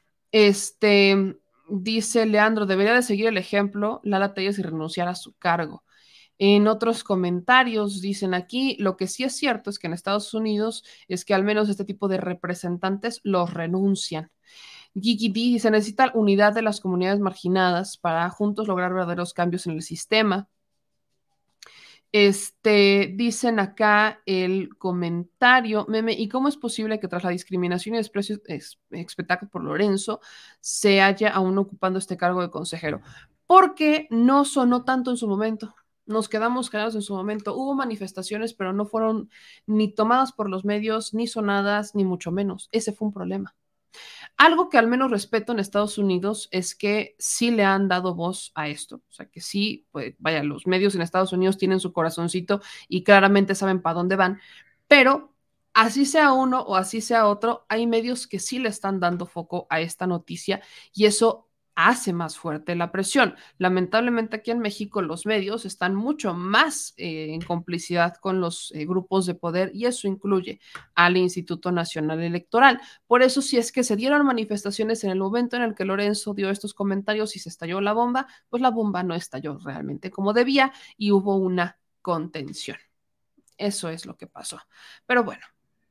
Este, dice Leandro: debería de seguir el ejemplo Lala Telles y renunciar a su cargo. En otros comentarios dicen aquí: lo que sí es cierto es que en Estados Unidos es que al menos este tipo de representantes los renuncian. Gigi D dice: necesita unidad de las comunidades marginadas para juntos lograr verdaderos cambios en el sistema. Este, dicen acá el comentario, meme, ¿y cómo es posible que tras la discriminación y desprecio espectáculo por Lorenzo se haya aún ocupando este cargo de consejero? Porque no sonó tanto en su momento. Nos quedamos callados en su momento. Hubo manifestaciones, pero no fueron ni tomadas por los medios, ni sonadas, ni mucho menos. Ese fue un problema. Algo que al menos respeto en Estados Unidos es que sí le han dado voz a esto, o sea que sí, pues vaya, los medios en Estados Unidos tienen su corazoncito y claramente saben para dónde van, pero así sea uno o así sea otro, hay medios que sí le están dando foco a esta noticia y eso hace más fuerte la presión. Lamentablemente aquí en México los medios están mucho más eh, en complicidad con los eh, grupos de poder y eso incluye al Instituto Nacional Electoral. Por eso, si es que se dieron manifestaciones en el momento en el que Lorenzo dio estos comentarios y se estalló la bomba, pues la bomba no estalló realmente como debía y hubo una contención. Eso es lo que pasó. Pero bueno,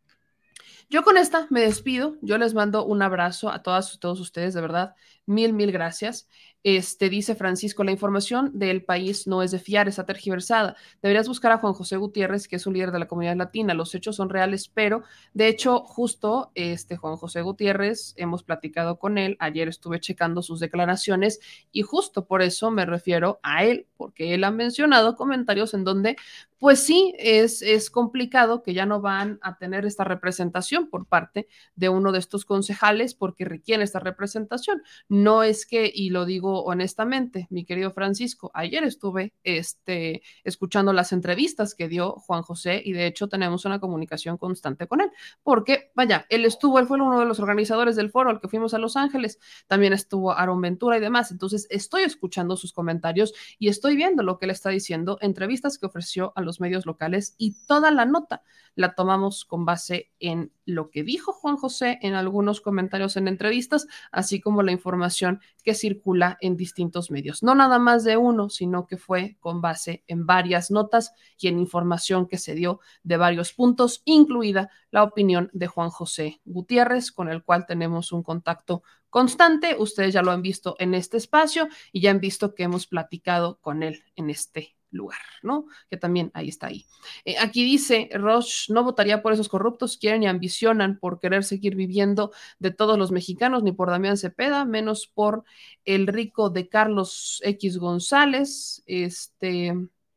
yo con esta me despido. Yo les mando un abrazo a todas y todos ustedes, de verdad. Mil, mil gracias. Este, dice Francisco, la información del país no es de fiar, está tergiversada. Deberías buscar a Juan José Gutiérrez, que es un líder de la comunidad latina. Los hechos son reales, pero de hecho, justo este Juan José Gutiérrez, hemos platicado con él. Ayer estuve checando sus declaraciones y justo por eso me refiero a él, porque él ha mencionado comentarios en donde, pues sí, es, es complicado que ya no van a tener esta representación por parte de uno de estos concejales porque requieren esta representación. No es que, y lo digo honestamente, mi querido Francisco, ayer estuve este, escuchando las entrevistas que dio Juan José y de hecho tenemos una comunicación constante con él, porque vaya, él estuvo, él fue uno de los organizadores del foro al que fuimos a Los Ángeles, también estuvo Aaron Ventura y demás, entonces estoy escuchando sus comentarios y estoy viendo lo que él está diciendo, entrevistas que ofreció a los medios locales y toda la nota la tomamos con base en lo que dijo Juan José en algunos comentarios en entrevistas, así como la información que circula en distintos medios. No nada más de uno, sino que fue con base en varias notas y en información que se dio de varios puntos, incluida la opinión de Juan José Gutiérrez, con el cual tenemos un contacto constante. Ustedes ya lo han visto en este espacio y ya han visto que hemos platicado con él en este lugar, ¿no? Que también ahí está ahí. Eh, aquí dice, Roche no votaría por esos corruptos, quieren y ambicionan por querer seguir viviendo de todos los mexicanos, ni por Damián Cepeda, menos por el rico de Carlos X González, este,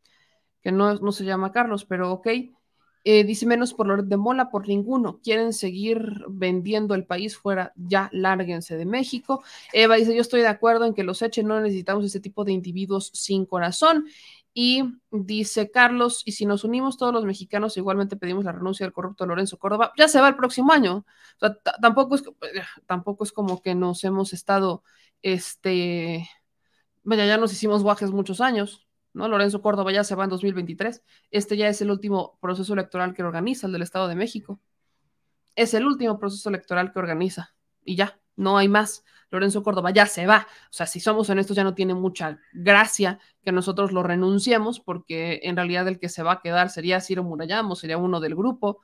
que no, no se llama Carlos, pero ok. Eh, dice menos por Loret de Mola, por ninguno. Quieren seguir vendiendo el país fuera, ya lárguense de México. Eva dice, yo estoy de acuerdo en que los echen, no necesitamos ese tipo de individuos sin corazón. Y dice Carlos, y si nos unimos todos los mexicanos, igualmente pedimos la renuncia del corrupto Lorenzo Córdoba, ya se va el próximo año. O sea, t- tampoco es, tampoco es como que nos hemos estado, este, vaya, ya nos hicimos guajes muchos años, ¿no? Lorenzo Córdoba ya se va en dos mil veintitrés. Este ya es el último proceso electoral que organiza el del Estado de México. Es el último proceso electoral que organiza. Y ya, no hay más. Lorenzo Córdoba ya se va. O sea, si somos honestos, ya no tiene mucha gracia que nosotros lo renunciemos, porque en realidad el que se va a quedar sería Ciro Murayama, sería uno del grupo.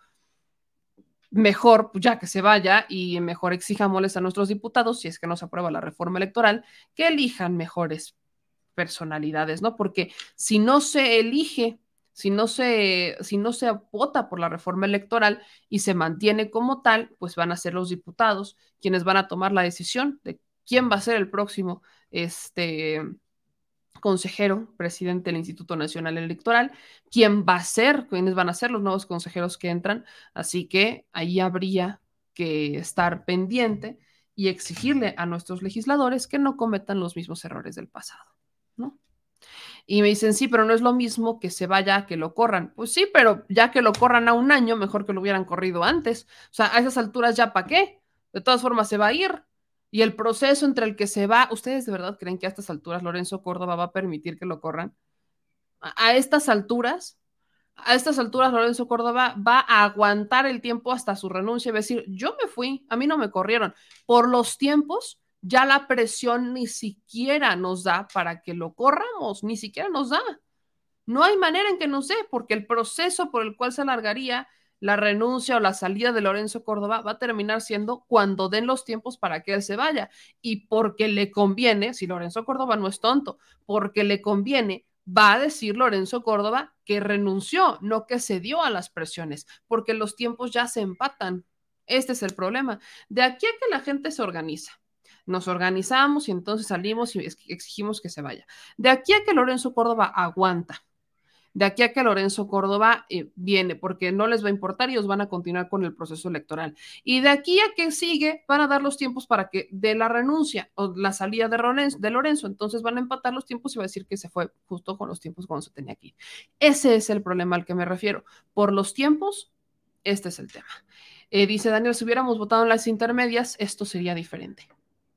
Mejor, pues ya que se vaya y mejor exijámosles a nuestros diputados, si es que no se aprueba la reforma electoral, que elijan mejores personalidades, ¿no? Porque si no se elige, si no se, si no se vota por la reforma electoral y se mantiene como tal, pues van a ser los diputados quienes van a tomar la decisión de quién va a ser el próximo este, consejero, presidente del Instituto Nacional Electoral, quién va a ser, quiénes van a ser los nuevos consejeros que entran, así que ahí habría que estar pendiente y exigirle a nuestros legisladores que no cometan los mismos errores del pasado, ¿no? Y me dicen, sí, pero no es lo mismo que se vaya a que lo corran. Pues sí, pero ya que lo corran a un año, mejor que lo hubieran corrido antes. O sea, a esas alturas ya para qué. De todas formas se va a ir. Y el proceso entre el que se va, ¿ustedes de verdad creen que a estas alturas Lorenzo Córdoba va a permitir que lo corran? A, a estas alturas, a estas alturas Lorenzo Córdoba va a aguantar el tiempo hasta su renuncia y va a decir, yo me fui, a mí no me corrieron. Por los tiempos, ya la presión ni siquiera nos da para que lo corramos, ni siquiera nos da. No hay manera en que nos dé, porque el proceso por el cual se alargaría la renuncia o la salida de Lorenzo Córdoba va a terminar siendo cuando den los tiempos para que él se vaya. Y porque le conviene, si Lorenzo Córdoba no es tonto, porque le conviene, va a decir Lorenzo Córdoba que renunció, no que cedió a las presiones, porque los tiempos ya se empatan. Este es el problema. De aquí a que la gente se organiza, nos organizamos y entonces salimos y exigimos que se vaya. De aquí a que Lorenzo Córdoba aguanta, de aquí a que Lorenzo Córdoba eh, viene, porque no les va a importar y ellos van a continuar con el proceso electoral. Y de aquí a que sigue, van a dar los tiempos para que de la renuncia o la salida de Lorenzo, de Lorenzo, entonces van a empatar los tiempos y va a decir que se fue justo con los tiempos cuando se tenía aquí. Ese es el problema al que me refiero. Por los tiempos, este es el tema. Eh, dice Daniel, si hubiéramos votado en las intermedias, esto sería diferente.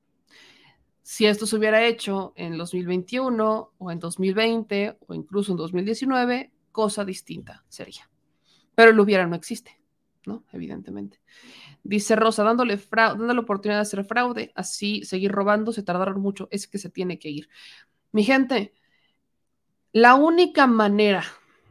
Si esto se hubiera hecho en dos mil veintiuno o en dos mil veinte o incluso en dos mil diecinueve, cosa distinta sería. Pero el hubiera no existe, ¿no? Evidentemente. Dice Rosa, dándole, fraude, dándole oportunidad de hacer fraude, así seguir robando, se tardaron mucho, es que se tiene que ir. Mi gente, la única manera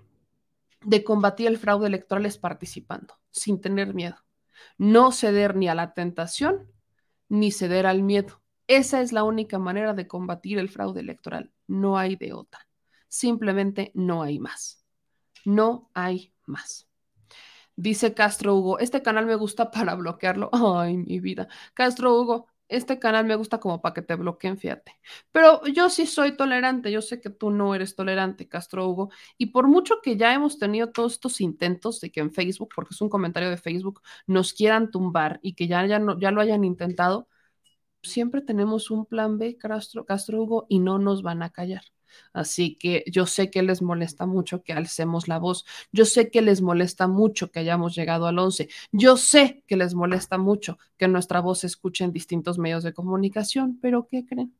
de combatir el fraude electoral es participando, sin tener miedo. No ceder ni a la tentación, ni ceder al miedo. Esa es la única manera de combatir el fraude electoral. No hay de otra. Simplemente no hay más. No hay más. Dice Castro Hugo, este canal me gusta para bloquearlo. Ay, mi vida. Castro Hugo, este canal me gusta como para que te bloqueen, fíjate. Pero yo sí soy tolerante. Yo sé que tú no eres tolerante, Castro Hugo. Y por mucho que ya hemos tenido todos estos intentos de que en Facebook, porque es un comentario de Facebook, nos quieran tumbar y que ya, ya, no, ya lo hayan intentado, siempre tenemos un plan B, Castro, Castro Hugo, y no nos van a callar. Así que yo sé que les molesta mucho que alcemos la voz. Yo sé que les molesta mucho que hayamos llegado al once. Yo sé que les molesta mucho que nuestra voz se escuche en distintos medios de comunicación, pero ¿qué creen?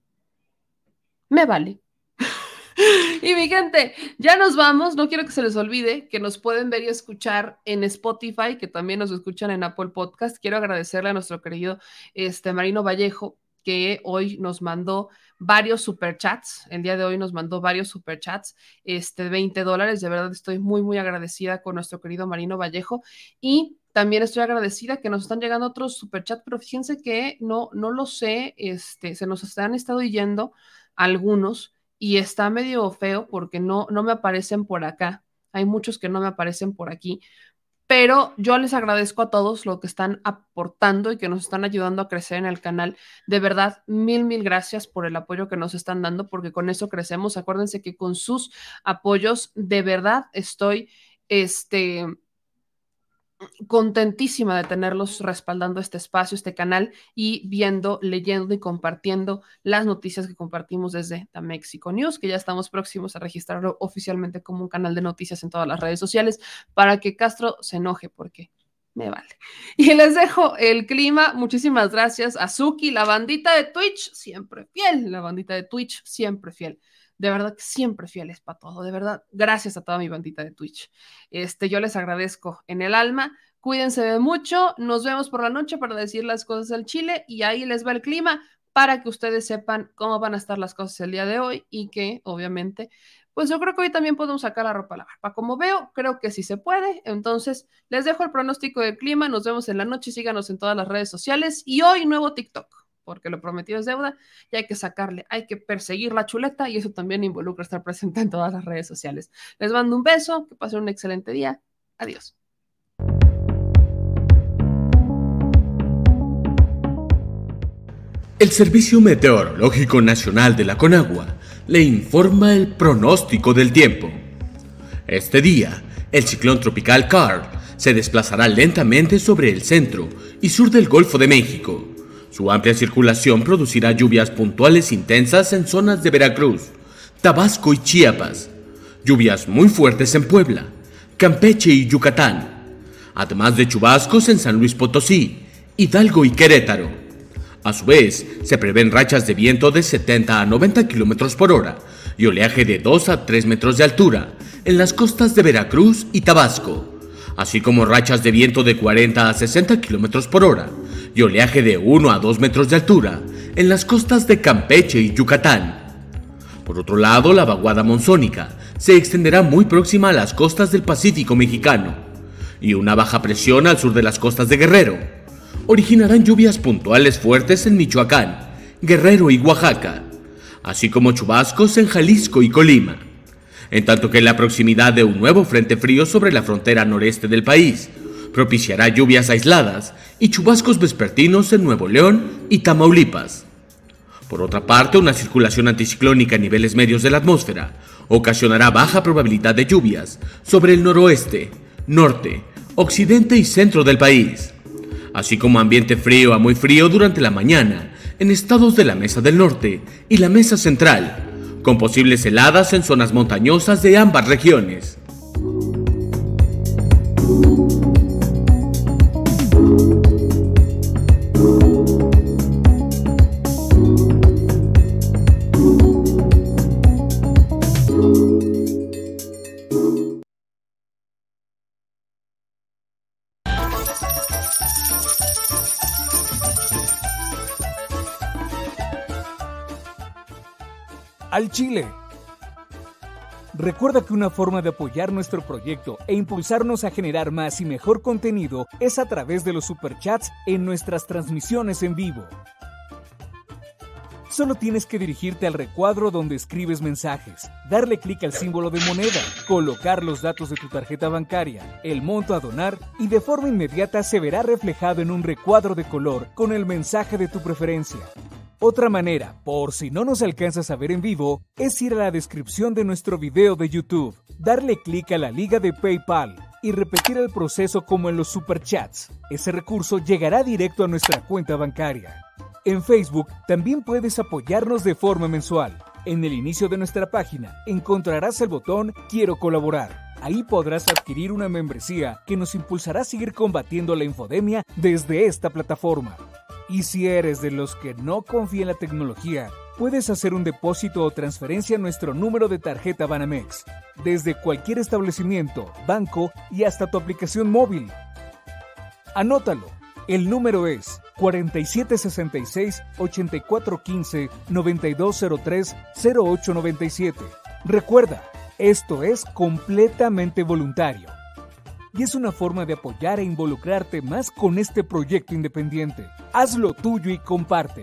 Me vale. Y mi gente, ya nos vamos. No quiero que se les olvide que nos pueden ver y escuchar en Spotify, que también nos escuchan en Apple Podcast. Quiero agradecerle a nuestro querido este, Marino Vallejo, que hoy nos mandó varios superchats. El día de hoy nos mandó varios superchats, este, veinte dólares. De verdad estoy muy, muy agradecida con nuestro querido Marino Vallejo. Y también estoy agradecida que nos están llegando otros superchats, pero fíjense que no, no lo sé, este, se nos han estado yendo algunos. Y está medio feo porque no, no me aparecen por acá. Hay muchos que no me aparecen por aquí. Pero yo les agradezco a todos lo que están aportando y que nos están ayudando a crecer en el canal. De verdad, mil, mil gracias por el apoyo que nos están dando, porque con eso crecemos. Acuérdense que con sus apoyos, de verdad, estoy este, contentísima de tenerlos respaldando este espacio, este canal, y viendo, leyendo y compartiendo las noticias que compartimos desde The Mexico News, que ya estamos próximos a registrarlo oficialmente como un canal de noticias en todas las redes sociales, para que Castro se enoje, porque me vale. Y les dejo el clima. Muchísimas gracias a Suki, la bandita de Twitch, siempre fiel, la bandita de Twitch, siempre fiel. De verdad que siempre fieles para todo, de verdad, gracias a toda mi bandita de Twitch. Este, yo les agradezco en el alma, cuídense mucho, nos vemos por la noche para decir las cosas del Chile y ahí les va el clima para que ustedes sepan cómo van a estar las cosas el día de hoy y que, obviamente, pues yo creo que hoy también podemos sacar la ropa a lavar. Para como veo, creo que sí se puede, entonces les dejo el pronóstico del clima, nos vemos en la noche, síganos en todas las redes sociales y hoy nuevo TikTok, porque lo prometido es deuda y hay que sacarle, hay que perseguir la chuleta y eso también involucra estar presente en todas las redes sociales. Les mando un beso, que pasen un excelente día. Adiós. El Servicio Meteorológico Nacional de la Conagua le informa el pronóstico del tiempo. Este día, el ciclón tropical Karl se desplazará lentamente sobre el centro y sur del Golfo de México. Su amplia circulación producirá lluvias puntuales intensas en zonas de Veracruz, Tabasco y Chiapas, lluvias muy fuertes en Puebla, Campeche y Yucatán, además de chubascos en San Luis Potosí, Hidalgo y Querétaro. A su vez, se prevén rachas de viento de setenta a noventa kilómetros por hora y oleaje de dos a tres metros de altura en las costas de Veracruz y Tabasco, así como rachas de viento de cuarenta a sesenta kilómetros por hora y oleaje de uno a dos metros de altura en las costas de Campeche y Yucatán. Por otro lado, la vaguada monzónica se extenderá muy próxima a las costas del Pacífico mexicano y una baja presión al sur de las costas de Guerrero originarán lluvias puntuales fuertes en Michoacán, Guerrero y Oaxaca, así como chubascos en Jalisco y Colima. en tanto que la proximidad de un nuevo frente frío sobre la frontera noreste del país propiciará lluvias aisladas y chubascos vespertinos en Nuevo León y Tamaulipas. Por otra parte, una circulación anticiclónica a niveles medios de la atmósfera ocasionará baja probabilidad de lluvias sobre el noroeste, norte, occidente y centro del país, así como ambiente frío a muy frío durante la mañana en estados de la Mesa del Norte y la Mesa Central, con posibles heladas en zonas montañosas de ambas regiones. Al Chile. Recuerda que una forma de apoyar nuestro proyecto e impulsarnos a generar más y mejor contenido es a través de los superchats en nuestras transmisiones en vivo. Solo tienes que dirigirte al recuadro donde escribes mensajes, darle clic al símbolo de moneda, colocar los datos de tu tarjeta bancaria, el monto a donar y de forma inmediata se verá reflejado en un recuadro de color con el mensaje de tu preferencia. Otra manera, por si no nos alcanzas a ver en vivo, es ir a la descripción de nuestro video de YouTube, darle clic a la liga de PayPal y repetir el proceso como en los superchats. Ese recurso llegará directo a nuestra cuenta bancaria. En Facebook también puedes apoyarnos de forma mensual. En el inicio de nuestra página encontrarás el botón Quiero colaborar. Ahí podrás adquirir una membresía que nos impulsará a seguir combatiendo la infodemia desde esta plataforma. Y si eres de los que no confía en la tecnología, puedes hacer un depósito o transferencia a nuestro número de tarjeta Banamex, desde cualquier establecimiento, banco y hasta tu aplicación móvil. Anótalo, el número es cuatro siete seis seis, ocho cuatro uno cinco, nueve dos cero tres, cero ocho nueve siete. Recuerda, esto es completamente voluntario. Y es una forma de apoyar e involucrarte más con este proyecto independiente. Hazlo tuyo y comparte.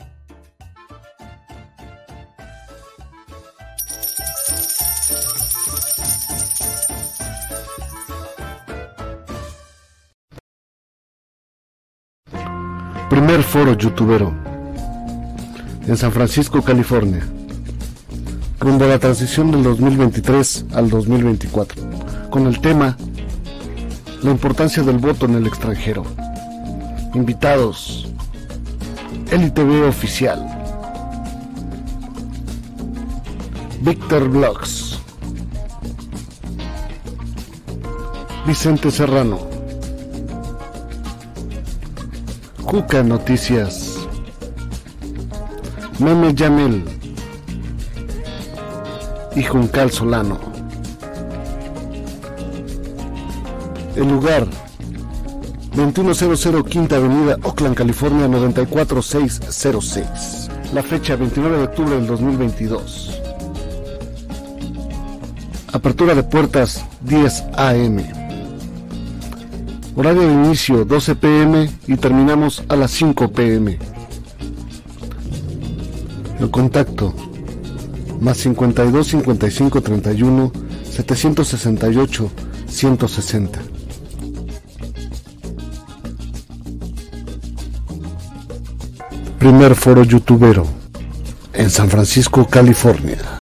Primer foro youtubero en San Francisco, California, rumbo a la transición del dos mil veintitrés al dos mil veinticuatro, con el tema La importancia del voto en el extranjero. Invitados: L T V Oficial, Víctor Vlogs, Vicente Serrano, Cuca Noticias, Meme Yamel y Juncal Solano. El lugar: veintiuno cero Quinta Avenida, Oakland, California, noventa y cuatro seis cero seis. La fecha: veintinueve de octubre del dos mil veintidós. Apertura de puertas diez a eme. Horario de inicio doce pe eme y terminamos a las cinco pe eme. El contacto: más cincuenta y dos, cincuenta y cinco, treinta y uno, setecientos sesenta y ocho, ciento sesenta. Primer foro youtubero en San Francisco, California.